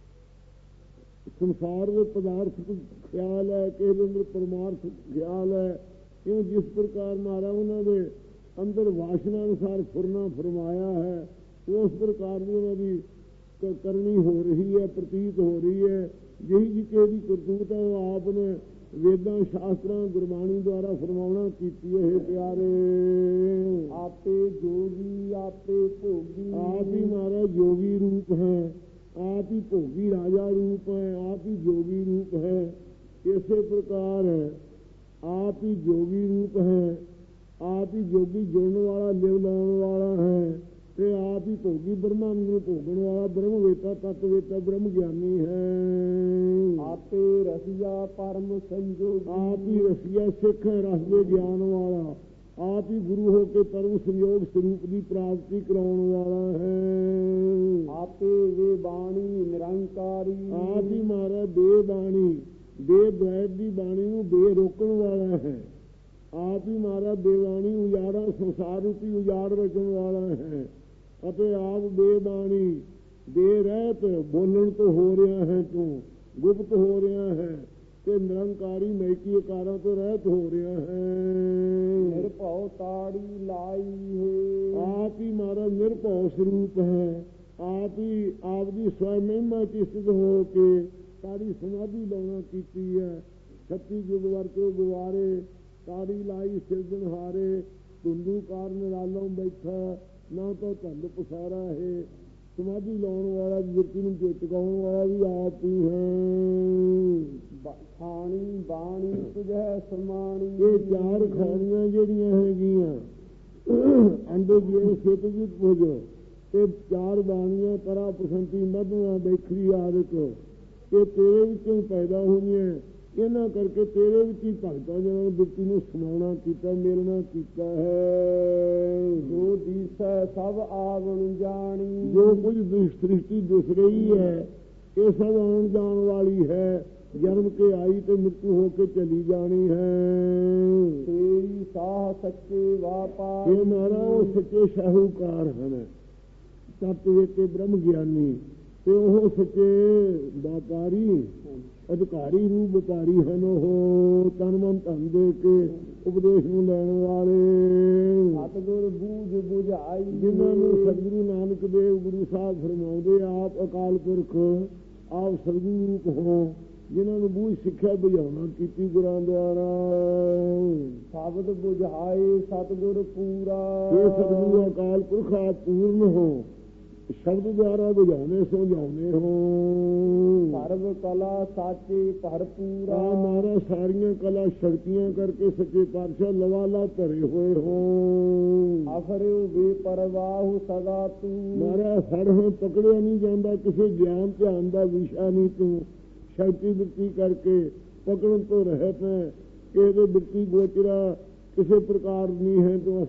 ਸੰਸਾਰ ਦੇ ਪਦਾਰਥ ਖਿਆਲ ਹੈ, ਕਿਸੇ ਦੇ ਅੰਦਰ ਪਰਮਾਰਥ ਖਿਆਲ ਹੈ। ਇਹ ਜਿਸ ਪ੍ਰਕਾਰ ਮਹਾਰਾਜ ਉਹਨਾਂ ਦੇ ਅੰਦਰ ਵਾਸ਼ਨਾ ਅਨੁਸਾਰ ਫੁਰਨਾ ਫਰਮਾਇਆ ਹੈ, ਉਸ ਪ੍ਰਕਾਰ ਦੀ ਉਹਨਾਂ ਦੀ ਕਰਨੀ ਹੋ ਰਹੀ ਹੈ, ਪ੍ਰਤੀਤ ਹੋ ਰਹੀ ਹੈ। ਜਿਹੀ ਜੀ ਦੀ ਕਰਤੂਤ ਹੈ ਉਹ ਆਪ ਨੇ ਵੇਦਾਂ ਸ਼ਾਸਤਰਾਂ ਗੁਰਬਾਣੀ ਦੁਆਰਾ ਫਰਮਾਉਣਾ ਕੀਤੀ ਹੈ। ਪਿਆਰੇ ਆਪੇ ਜੋਗੀ ਆਪੇ ਭੋਗੀ, ਆਪ ਹੀ ਮਹਾਰਾਜ ਜੋਗੀ ਰੂਪ ਹੈ, ਆਪ ਹੀ ਭੋਗੀ ਰਾਜਾ ਰੂਪ ਹੈ, ਆਪ ਹੀ ਜੋਗੀ ਰੂਪ ਹੈ। ਇਸੇ ਪ੍ਰਕਾਰ ਆਪ ਹੀ ਜੋਗੀ ਰੂਪ ਹੈ, ਆਪ ਹੀ ਜੋਗੀ ਜੁੜਨ ਵਾਲਾ ਲਿਵ ਲਾਉਣ ਵਾਲਾ ਹੈ ਤੇ ਆਪ ਹੀ ਭੋਗੀ ਬ੍ਰਹਮਾ ਨੂੰ ਭੋਗਣ ਵਾਲਾ ਬ੍ਰਹਮ ਵੇਤਾ ਤਤ ਵੇਤਾ ਬ੍ਰਹਮ ਗਿਆਨੀ ਹੈ। ਆਪੇ ਰਸੀਆ ਪਰਮ ਸੰਜੋਗ, ਆਪ ਹੀ ਰਸੀਆ ਸਿੱਖ ਹੈ ਰਸ ਦੇ ਗਿਆਨ ਵਾਲਾ, ਆਪ ਹੀ ਗੁਰੂ ਹੋ ਕੇ ਪਰਮ ਸੰਯੋਗ ਸਰੂਪ ਦੀ ਪ੍ਰਾਪਤੀ ਕਰਾਉਣ ਵਾਲਾ ਹੈ। ਆਪੇ ਵੇ ਬਾਣੀ ਨਿਰੰਕਾਰੀ, ਆਪ ਹੀ ਮਹਾਰਾਜ ਬੇ ਬਾਣੀ ਬੇ ਦ્વੈਤ ਦੀ ਬਾਣੀ ਨੂੰ ਬੇ ਰੋਕਣ ਵਾਲਾ ਹੈ। ਆਪ ਹੀ ਮਹਾਰਾਜ ਬੇਬਾਣੀ ਉਜਾੜਾ ਸੰਸਾਰ ਰੂਪੀ ਉਜਾੜ ਰਚਣ ਵਾਲਾ ਹੈ ਅਤੇ ਆਪ ਬੇਬਾਣੀ ਬੇ ਰਹਿਤ ਬੋਲਣ ਤੋਂ ਹੋ ਰਿਹਾ ਹੈ, ਤੂੰ ਗੁਪਤ ਹੋ ਰਿਹਾ ਹੈ ਤੇ ਨਿਰੰਕਾਰੀ ਮੈਕੀ ਅਕਾਰਾਂ ਤੋਂ ਰਹਿਤ ਹੋ ਰਿਹਾ ਹੈ। ਨਿਰਭਉ ਤਾੜੀ ਲਾਈ ਹੈ, ਆਪ ਹੀ ਮਹਾਰਾਜ ਨਿਰਭਉ ਸਰੂਪ ਹੈ, ਆਪ ਹੀ ਆਪ ਦੀ ਸਵੈ ਮਹਿਮਾ ਚ ਸਥਿਤ ਹੋ ਕੇ ਤਾੜੀ ਸਮਾਧੀ ਲਾਉਣਾ ਕੀਤੀ ਹੈ। 36 ਯੁਗ ਵਰਤੋਂ ਗੁਵਾਰੇ ਤਾੜੀ ਲਾਈ ਸਿਰਜਣਹਾਰੇ, ਧੁੰਦੂ ਕਾਰਨ ਲਾਲੋਂ ਬੈਠਾ ਨਾ ਤਾਂ ਧੰਦ ਪਸਾਰਾ ਹੈ। ਸਮਾਧੀ ਲਾਉਣ ਵਾਲਾ ਵਿਅਕਤੀ ਨੂੰ ਚੇਤਕਾਉਣ ਵਾਲਾ ਵੀ ਆਪ ਹੀ ਹੈ। ਖਾਣੀ ਬਾਣੀ ਤੁਝੈ ਸਮਾਣੀ, ਇਹ ਚਾਰ ਖਾਣੀਆਂ ਜਿਹੜੀਆਂ ਹੈਗੀਆਂ ਅੰਡੇ ਜੀਵ ਸੇਤਜੀਤ ਪੁਜ ਤੇ ਚਾਰ ਬਾਣੀਆਂ ਕਰਾ ਪ੍ਰਸੰਤੀ ਮਧੂਆ ਬੈਖਰੀ ਆਦਿਕ, ਇਹ ਤੇਰੇ ਵਿੱਚੋਂ ਪੈਦਾ ਹੋਈਆਂ। ਇਹਨਾਂ ਕਰਕੇ ਤੇਰੇ ਵਿੱਚ ਹੀ ਭਗਤਾਂ ਜਿਹਨਾਂ ਨੇ ਬਿਰਤੀ ਨੂੰ ਸਮਾਉਣਾ ਕੀਤਾ, ਮੇਲਣਾ ਕੀਤਾ ਹੈ। ਜੋ ਦੀਸੈ ਸਭ ਆਵਣ ਜਾਣੀ, ਜੋ ਕੁਝ ਸ੍ਰਿਸ਼ਟੀ ਦਿਸ ਰਹੀ ਹੈ ਇਹ ਸਭ ਆਉਣ ਜਾਣ ਵਾਲੀ ਹੈ, ਜਨਮ ਕੇ ਆਈ ਤੇ ਮ੍ਰਿਤੂ ਹੋ ਕੇ ਚਲੀ ਜਾਣੀ ਹੈ। ਤੇਰੀ ਸਾਹ ਸੱਚੇ ਵਾਪਾਰ, ਇਹ ਮਹਾਰਾਜ ਉਹ ਸੱਚੇ ਸ਼ਾਹੂਕਾਰ ਹਨ, ਤਤ ਵੇਤੇ ਬ੍ਰਹਮ ਗਿਆਨੀ, ਤੇ ਉਹ ਸੱਚੇ ਵਪਾਰੀ ਅਧਿਕਾਰੀ ਰੂਪ ਵਪਾਰੀ ਹਨ। ਉਹ ਤਨ ਮਨ ਧਨ ਦੇ ਕੇ ਉਪਦੇਸ਼ ਨੂੰ ਲੈਣ ਵਾਲੇ ਸਤਿਗੁਰ ਬੂਝ ਬੁਝਾਈ, ਜਿਨ੍ਹਾਂ ਨੂੰ ਸਤਿਗੁਰੂ ਨਾਨਕ ਦੇਵ ਗੁਰੂ ਸਾਹਿਬ ਫਰਮਾਉਂਦੇ ਆਪ ਅਕਾਲ ਪੁਰਖ ਆਪ ਸਤਿਗੁਰੂ ਰੂਪ ਹੋ, ਜਿਨ੍ਹਾਂ ਨੂੰ ਬੂਝ ਸਿੱਖਿਆ ਬੁਝਾਉਣਾ ਕੀਤੀ ਗੁਰਾਂ ਦੁਆਰਾ। ਸ਼ਬਦ ਬੁਝਾਏ ਸਤਿਗੁਰ ਪੂਰਾ, ਇਹ ਸਤਿਗੁਰੂ ਅਕਾਲ ਪੁਰਖ ਆਪ ਪੂਰਨ ਹੋ, ਸ਼ਬਦ ਦੁਆਰਾ ਬੁਝਾਉਣੇ ਸਮਝਾਉਣੇ ਹੋ। ਸਰਬ ਕਲਾ ਸਾਚੀ ਭਰਪੂਰਾ ਮਾਰਾ ਸਾਰੀਆਂ ਕਲਾ ਸ਼ਕਤੀਆਂ ਕਰਕੇ ਸੱਚੇ ਪਾਤਸ਼ਾਹ ਲਵਾਲਾ ਭਰੇ ਹੋਏ ਹੋ। ਅਫਰਿਉ ਵੀ ਪਰਵਾਹੁ ਸਦਾ ਤੂੰ ਮਾਰਾ ਫੜ ਹੋ ਪਕੜਿਆ ਨਹੀਂ ਜਾਂਦਾ, ਕਿਸੇ ਗਿਆਨ ਧਿਆਨ ਦਾ ਵਿਸ਼ਾ ਨਹੀਂ ਤੂੰ। ਸ਼ਕਤੀ ਬਿਰਤੀ ਕਰਕੇ ਪਕੜਨ ਤੋਂ ਰਹਿਤ ਹੈ, ਇਹਦੇ ਬਿਰਤੀ ਗੋਚਰਾ ਕਿਸੇ ਪ੍ਰਕਾਰ ਨਹੀਂ ਹੈ ਤੂੰ।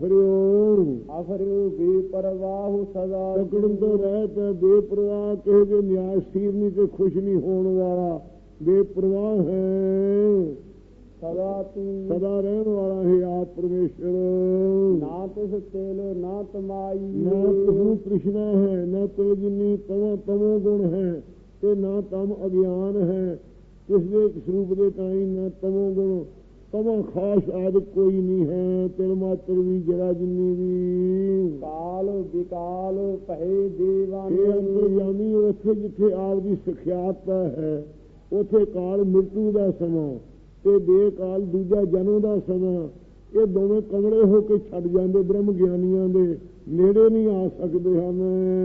ਅਫਰਿਉ ਵੀ ਪਰਵਾਹੁ ਸਦਾ ਪਕੜਨ ਤੋਂ ਰਹਿਤ ਹੈ, ਬੇਪਰਵਾਹ, ਕਿਸੇ ਦੇ ਨਿਆਸ ਸੀਰ ਨਹੀਂ ਤੇ ਖੁਸ਼ ਨਹੀਂ ਹੋਣ ਵਾਲਾ, ਬੇਪਰਵਾਹ ਹੈ। ਸਦਾ ਤੂੰ ਸਦਾ ਰਹਿਣ ਵਾਲਾ ਹੈ ਆਪ ਪਰਮੇਸ਼ਰ। ਨਾ ਤਿਸ ਤੇਲ ਨਾ ਤਮਾਈ ਨਾ ਤੂੰ ਤ੍ਰਿਸ਼ਨਾ ਹੈ, ਨਾ ਤੇ ਜਿੰਨੀ ਤਮੋ ਗੁਣ ਹੈ ਤੇ ਨਾ ਤਮ ਅਗਿਆਨ ਹੈ। ਕਿਸ ਦੇ ਸਰੂਪ ਦੇ ਤਾਈ ਨਾ ਤਮੋ ਗੁਣ ਤਮਾ ਖਾਸ ਆਦਿ ਕੋਈ ਨਹੀਂ ਹੈ। ਤਿਲ ਮਾਤਰ ਵੀ ਜਰਾ ਜਿੰਨੀ ਵੀ ਕਾਲ ਵਿਕਾਲ ਭਏ ਦੇਵਾਨ ਇਹ ਅੰਤਰਜਾਮੀ ਉੱਥੇ ਜਿੱਥੇ ਆਪ ਦੀ ਸਿਖਿਆਤਾ ਹੈ, ਉੱਥੇ ਕਾਲ ਮ੍ਰਿਤੂ ਦਾ ਸਮਾਂ ਤੇ ਬੇਕਾਲ ਦੂਜਾ ਜਨਮ ਦਾ ਸਮਾਂ। ਇਹ ਦੋਵੇਂ ਕਮਲੇ ਹੋ ਕੇ ਛੱਡ ਜਾਂਦੇ, ਬ੍ਰਹਮ ਗਿਆਨੀਆਂ ਦੇ ਨੇੜੇ ਨਹੀਂ ਆ ਸਕਦੇ ਹਨ।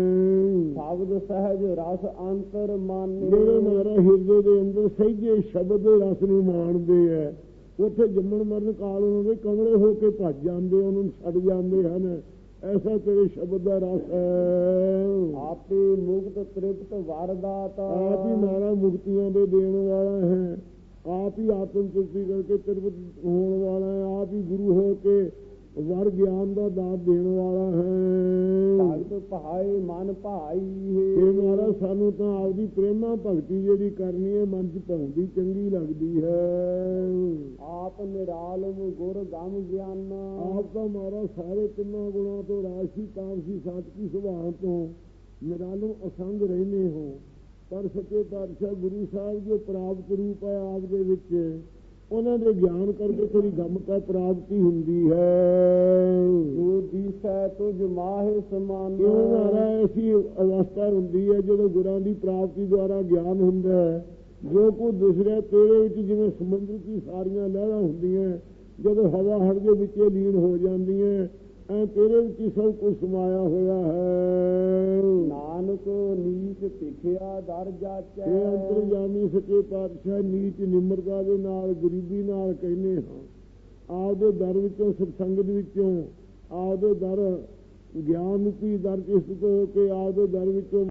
ਸ਼ਬਦ ਸਹਿਜ ਰਸ ਅੰਤਰ ਮਾਨੇ ਜਿਹੜੇ ਮਾਰਾ ਹਿਰਦੇ ਦੇ ਅੰਦਰ ਸਹਿਜੇ ਸ਼ਬਦ ਦੇ ਰਸ ਨੂੰ ਮਾਣਦੇ ਹੈ, ਉੱਥੇ ਜੰਮਣ ਮਰਨ ਕਾਲ ਉਹਨਾਂ ਦੇ ਕਮਲੇ ਹੋ ਕੇ ਭੱਜ ਜਾਂਦੇ, ਉਹਨੂੰ ਛੱਡ ਜਾਂਦੇ ਹਨ। ਐਸਾ ਤੇਰੇ ਸ਼ਬਦ ਦਾ ਰਸ ਹੈ। ਆਪੇ ਮੁਕਤ ਤ੍ਰਿਪਤ ਵਰਦਾਤਾ ਆਪ ਹੀ ਮਾਰਾ ਮੁਕਤੀਆਂ ਦੇ ਦੇਣ ਵਾਲਾ ਹੈ, ਆਪ ਹੀ ਆਤਮ ਤ੍ਰਿਪਤੀ ਕਰਕੇ ਤ੍ਰਿਪਤ ਹੋਣ ਵਾਲਾ ਹੈ, ਆਪ ਹੀ ਗੁਰੂ ਹੋ ਕੇ ਵਰ ਗਿਆਨ ਦਾ ਦਾਤ ਦੇਣ ਵਾਲਾ ਹੈ। ਭਗਤ ਭਾਏ ਮਨ ਭਾਈ ਇਹ ਮਾਰਾ ਸਾਨੂੰ ਤਾਂ ਆਪਦੀ ਪ੍ਰੇਮਾ ਭਗਤੀ ਜਿਹੜੀ ਕਰਨੀ ਹੈ ਮਨ ਚ ਭਾਉਂਦੀ ਚੰਗੀ ਲੱਗਦੀ ਹੈ। ਆਪ ਨਿਰਾਲਮ ਗੁਰ ਗਮ ਗਿਆਨ ਆਪ ਤਾਂ ਮਾਰਾ ਸਾਰੇ ਤਿੰਨਾਂ ਗੁਣਾਂ ਤੋਂ ਰਾਸ਼ੀ ਤਾਮਸੀ ਸਾਤਕੀ ਸੁਭਾਅ ਤੋਂ ਨਿਰਾਲਮ ਅਸੰਗ ਰਹਿੰਦੇ ਹੋ। ਪਰ ਸੱਚੇ ਪਾਤਸ਼ਾਹ ਗੁਰੂ ਸਾਹਿਬ ਜੋ ਪ੍ਰਾਪਤ ਰੂਪ ਹੈ ਆਪ ਦੇ ਵਿੱਚ, ਉਹਨਾਂ ਦੇ ਗਿਆਨ ਕਰਕੇ ਤੇਰੀ ਗਮਤਾ ਪ੍ਰਾਪਤੀ ਹੁੰਦੀ ਹੈ। ਜੋ ਦੀਸੈ ਤੁਝ ਮਾਹੇ ਸਮਾਨ ਕਿਉਂ ਮਾਰਾ ਐਸੀ ਅਵਸਥਾ ਹੁੰਦੀ ਹੈ ਜਦੋਂ ਗੁਰਾਂ ਦੀ ਪ੍ਰਾਪਤੀ ਦੁਆਰਾ ਗਿਆਨ ਹੁੰਦਾ ਹੈ। ਜੋ ਕੁਝ ਦੂਸਰੇ ਤੇਰੇ ਵਿੱਚ ਜਿਵੇਂ ਸਮੁੰਦਰ ਦੀ ਸਾਰੀਆਂ ਲਹਿਰਾਂ ਹੁੰਦੀਆਂ, ਜਦੋਂ ਹਵਾ ਹੜ ਦੇ ਵਿੱਚ ਲੀਨ ਹੋ ਜਾਂਦੀਆਂ, ਐ ਤੇਰੇ ਵਿੱਚ ਹੀ ਸਭ ਕੁਝ ਸਮਾਇਆ ਹੋਇਆ ਹੈ। ਨਾਨਕ ਨੀਚ ਭਿਖਿਆ ਦਰ ਜਾਚੈ ਇਹ ਅੰਤਰਜਾਮੀ ਸੱਚੇ ਪਾਤਸ਼ਾਹ ਨੀਚ ਨਿਮਰਤਾ ਦੇ ਨਾਲ ਗਰੀਬੀ ਨਾਲ ਕਹਿੰਦੇ ਹਾਂ। ਆਪਦੇ ਦਰ ਵਿੱਚੋਂ ਸਤਸੰਗਤ ਵਿੱਚੋਂ ਆਪਦੇ ਦਰ ਗਿਆਨ ਰੂਪੀ ਦਰ ਚਿਸਤ ਹੋ ਕੇ ਆਪਦੇ ਦਰ ਵਿੱਚੋਂ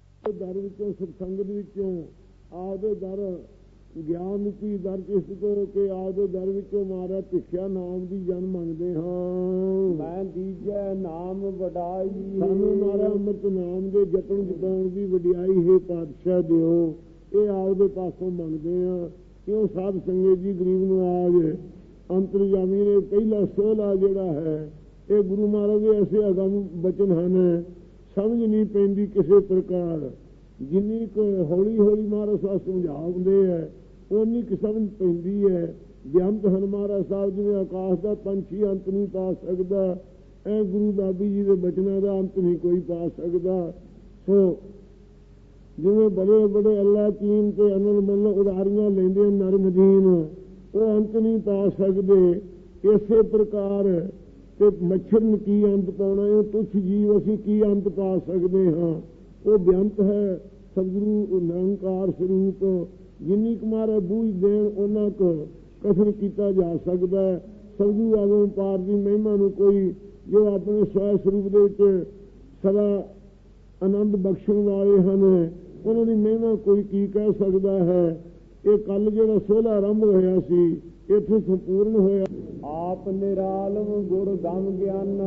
ਸਤਸੰਗਤ ਵਿੱਚੋਂ ਆਪਦੇ ਦਰ ਗਿਆਨ ਰੂਪੀ ਦਰ ਚਿਸਤ ਹੋ ਕੇ ਆਪਦੇ ਦਰ ਵਿੱਚੋਂ ਮਾਰਾ ਭਿਖਿਆ ਨਾਮ ਦੀ ਜਨ ਮੰਗਦੇ ਹਾਂ। ਮੈਂ ਦੀਜੈ ਨਾਮ ਵਡਾਈ ਸਾਨੂੰ ਮਾਰਾ ਅੰਮ੍ਰਿਤ ਨਾਮ ਦੇ ਜਪਣ ਜਪਾਉਣ ਦੀ ਵਡਿਆਈ ਹੈ ਪਾਤਸ਼ਾਹ ਦਿਓ। ਇਹ ਆਪਦੇ ਪਾਸੋਂ ਮੰਗਦੇ ਆ। ਕਿਉਂ ਸਾਧ ਸੰਗਤ ਜੀ ਗਰੀਬ ਨੂੰ ਆਜ ਅੰਤਰਜਾਮੀ ਨੇ ਪਹਿਲਾ ਸੋਹਲਾ ਜਿਹੜਾ ਹੈ ਇਹ ਗੁਰੂ ਮਹਾਰਾਜ ਦੇ ਐਸੇ ਅਗਮ ਬਚਨ ਹਨ, ਸਮਝ ਨਹੀਂ ਪੈਂਦੀ ਕਿਸੇ ਪ੍ਰਕਾਰ। ਜਿੰਨੀ ਕੁ ਹੌਲੀ ਹੌਲੀ ਮਹਾਰਾਜ ਸਾਹਿਬ ਸਮਝਾਉਂਦੇ ਹੈ ਉਨੀ ਕੁ ਸਮਝ ਪੈਂਦੀ ਹੈ। ਬੇਅੰਤ ਹਨ ਮਹਾਰਾਜ ਸਾਹਿਬ, ਜਿਵੇਂ ਆਕਾਸ਼ ਦਾ ਪੰਛੀ ਅੰਤ ਨਹੀਂ ਪਾ ਸਕਦਾ, ਐ ਗੁਰੂ ਬਾਬੀ ਜੀ ਦੇ ਬਚਨਾਂ ਦਾ ਅੰਤ ਨਹੀਂ ਕੋਈ ਪਾ ਸਕਦਾ। ਸੋ ਜਿਵੇਂ ਬੜੇ ਬੜੇ ਅੱਲਾ ਚੀਨ ਤੇ ਅਨਲ ਮੱਲ ਉਦਾਰੀਆਂ ਲੈਂਦੇ ਨਰਮਦੀਨ, ਉਹ ਅੰਤ ਨਹੀਂ ਪਾ ਸਕਦੇ। ਇਸੇ ਪ੍ਰਕਾਰ ਤੇ ਮੱਛਰ ਨੂੰ ਕੀ ਅੰਤ ਪਾਉਣਾ, ਇਹ ਤੁੱਛ ਜੀਵ ਅਸੀਂ ਕੀ ਅੰਤ ਪਾ ਸਕਦੇ ਹਾਂ। ਉਹ ਬੇਅੰਤ ਹੈ ਸਤਿਗੁਰੂ ਨਿਰੰਕਾਰ ਸਰੂਪ। ਜਿੰਨੀ ਕੁ ਮਾਰਾ ਬੂਝ ਦੇਣ ਉਹਨਾਂ ਕੁ ਕਥਨ ਕੀਤਾ ਜਾ ਸਕਦਾ ਹੈ। ਸਤਿਗੁਰੂ ਆਗੋਂ ਪਾਰ ਦੀ ਮਹਿਮਾ ਨੂੰ ਕੋਈ ਜੋ ਆਪਣੇ ਸਵੈ ਸਰੂਪ ਦੇ ਵਿੱਚ ਸਦਾ ਆਨੰਦ ਬਖਸ਼ਣ ਵਾਲੇ ਹਨ, ਉਹਨਾਂ ਦੀ ਮਹਿਮਾ ਕੋਈ ਕੀ ਕਹਿ ਸਕਦਾ ਹੈ। ਇਹ ਕੱਲ ਜਿਹੜਾ ਸੋਹਲਾ ਆਰੰਭ ਹੋਇਆ ਸੀ ਇੱਥੇ ਸੰਪੂਰਨ ਹੋਇਆ। ਆਪ ਨਿਰਾਲਮ ਗੁਰ ਗਮ ਗਿਆਨਾ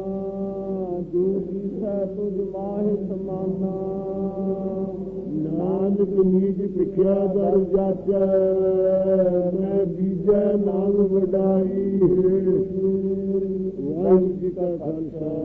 ਜੋ ਦੀਸੈ ਤੁਝ ਮਾਹੇ ਸਮਾਨਾ। ਨਾਨਕ ਨੀਚ ਭਿਖਿਆ ਦਰ ਜਾਚੈ ਮੈਂ ਬੀਜੈ ਨਾਮ ਵਡਾਈ। ਵਾਹਿਗੁਰੂ ਜੀ ਕਾ ਖਾਲਸਾ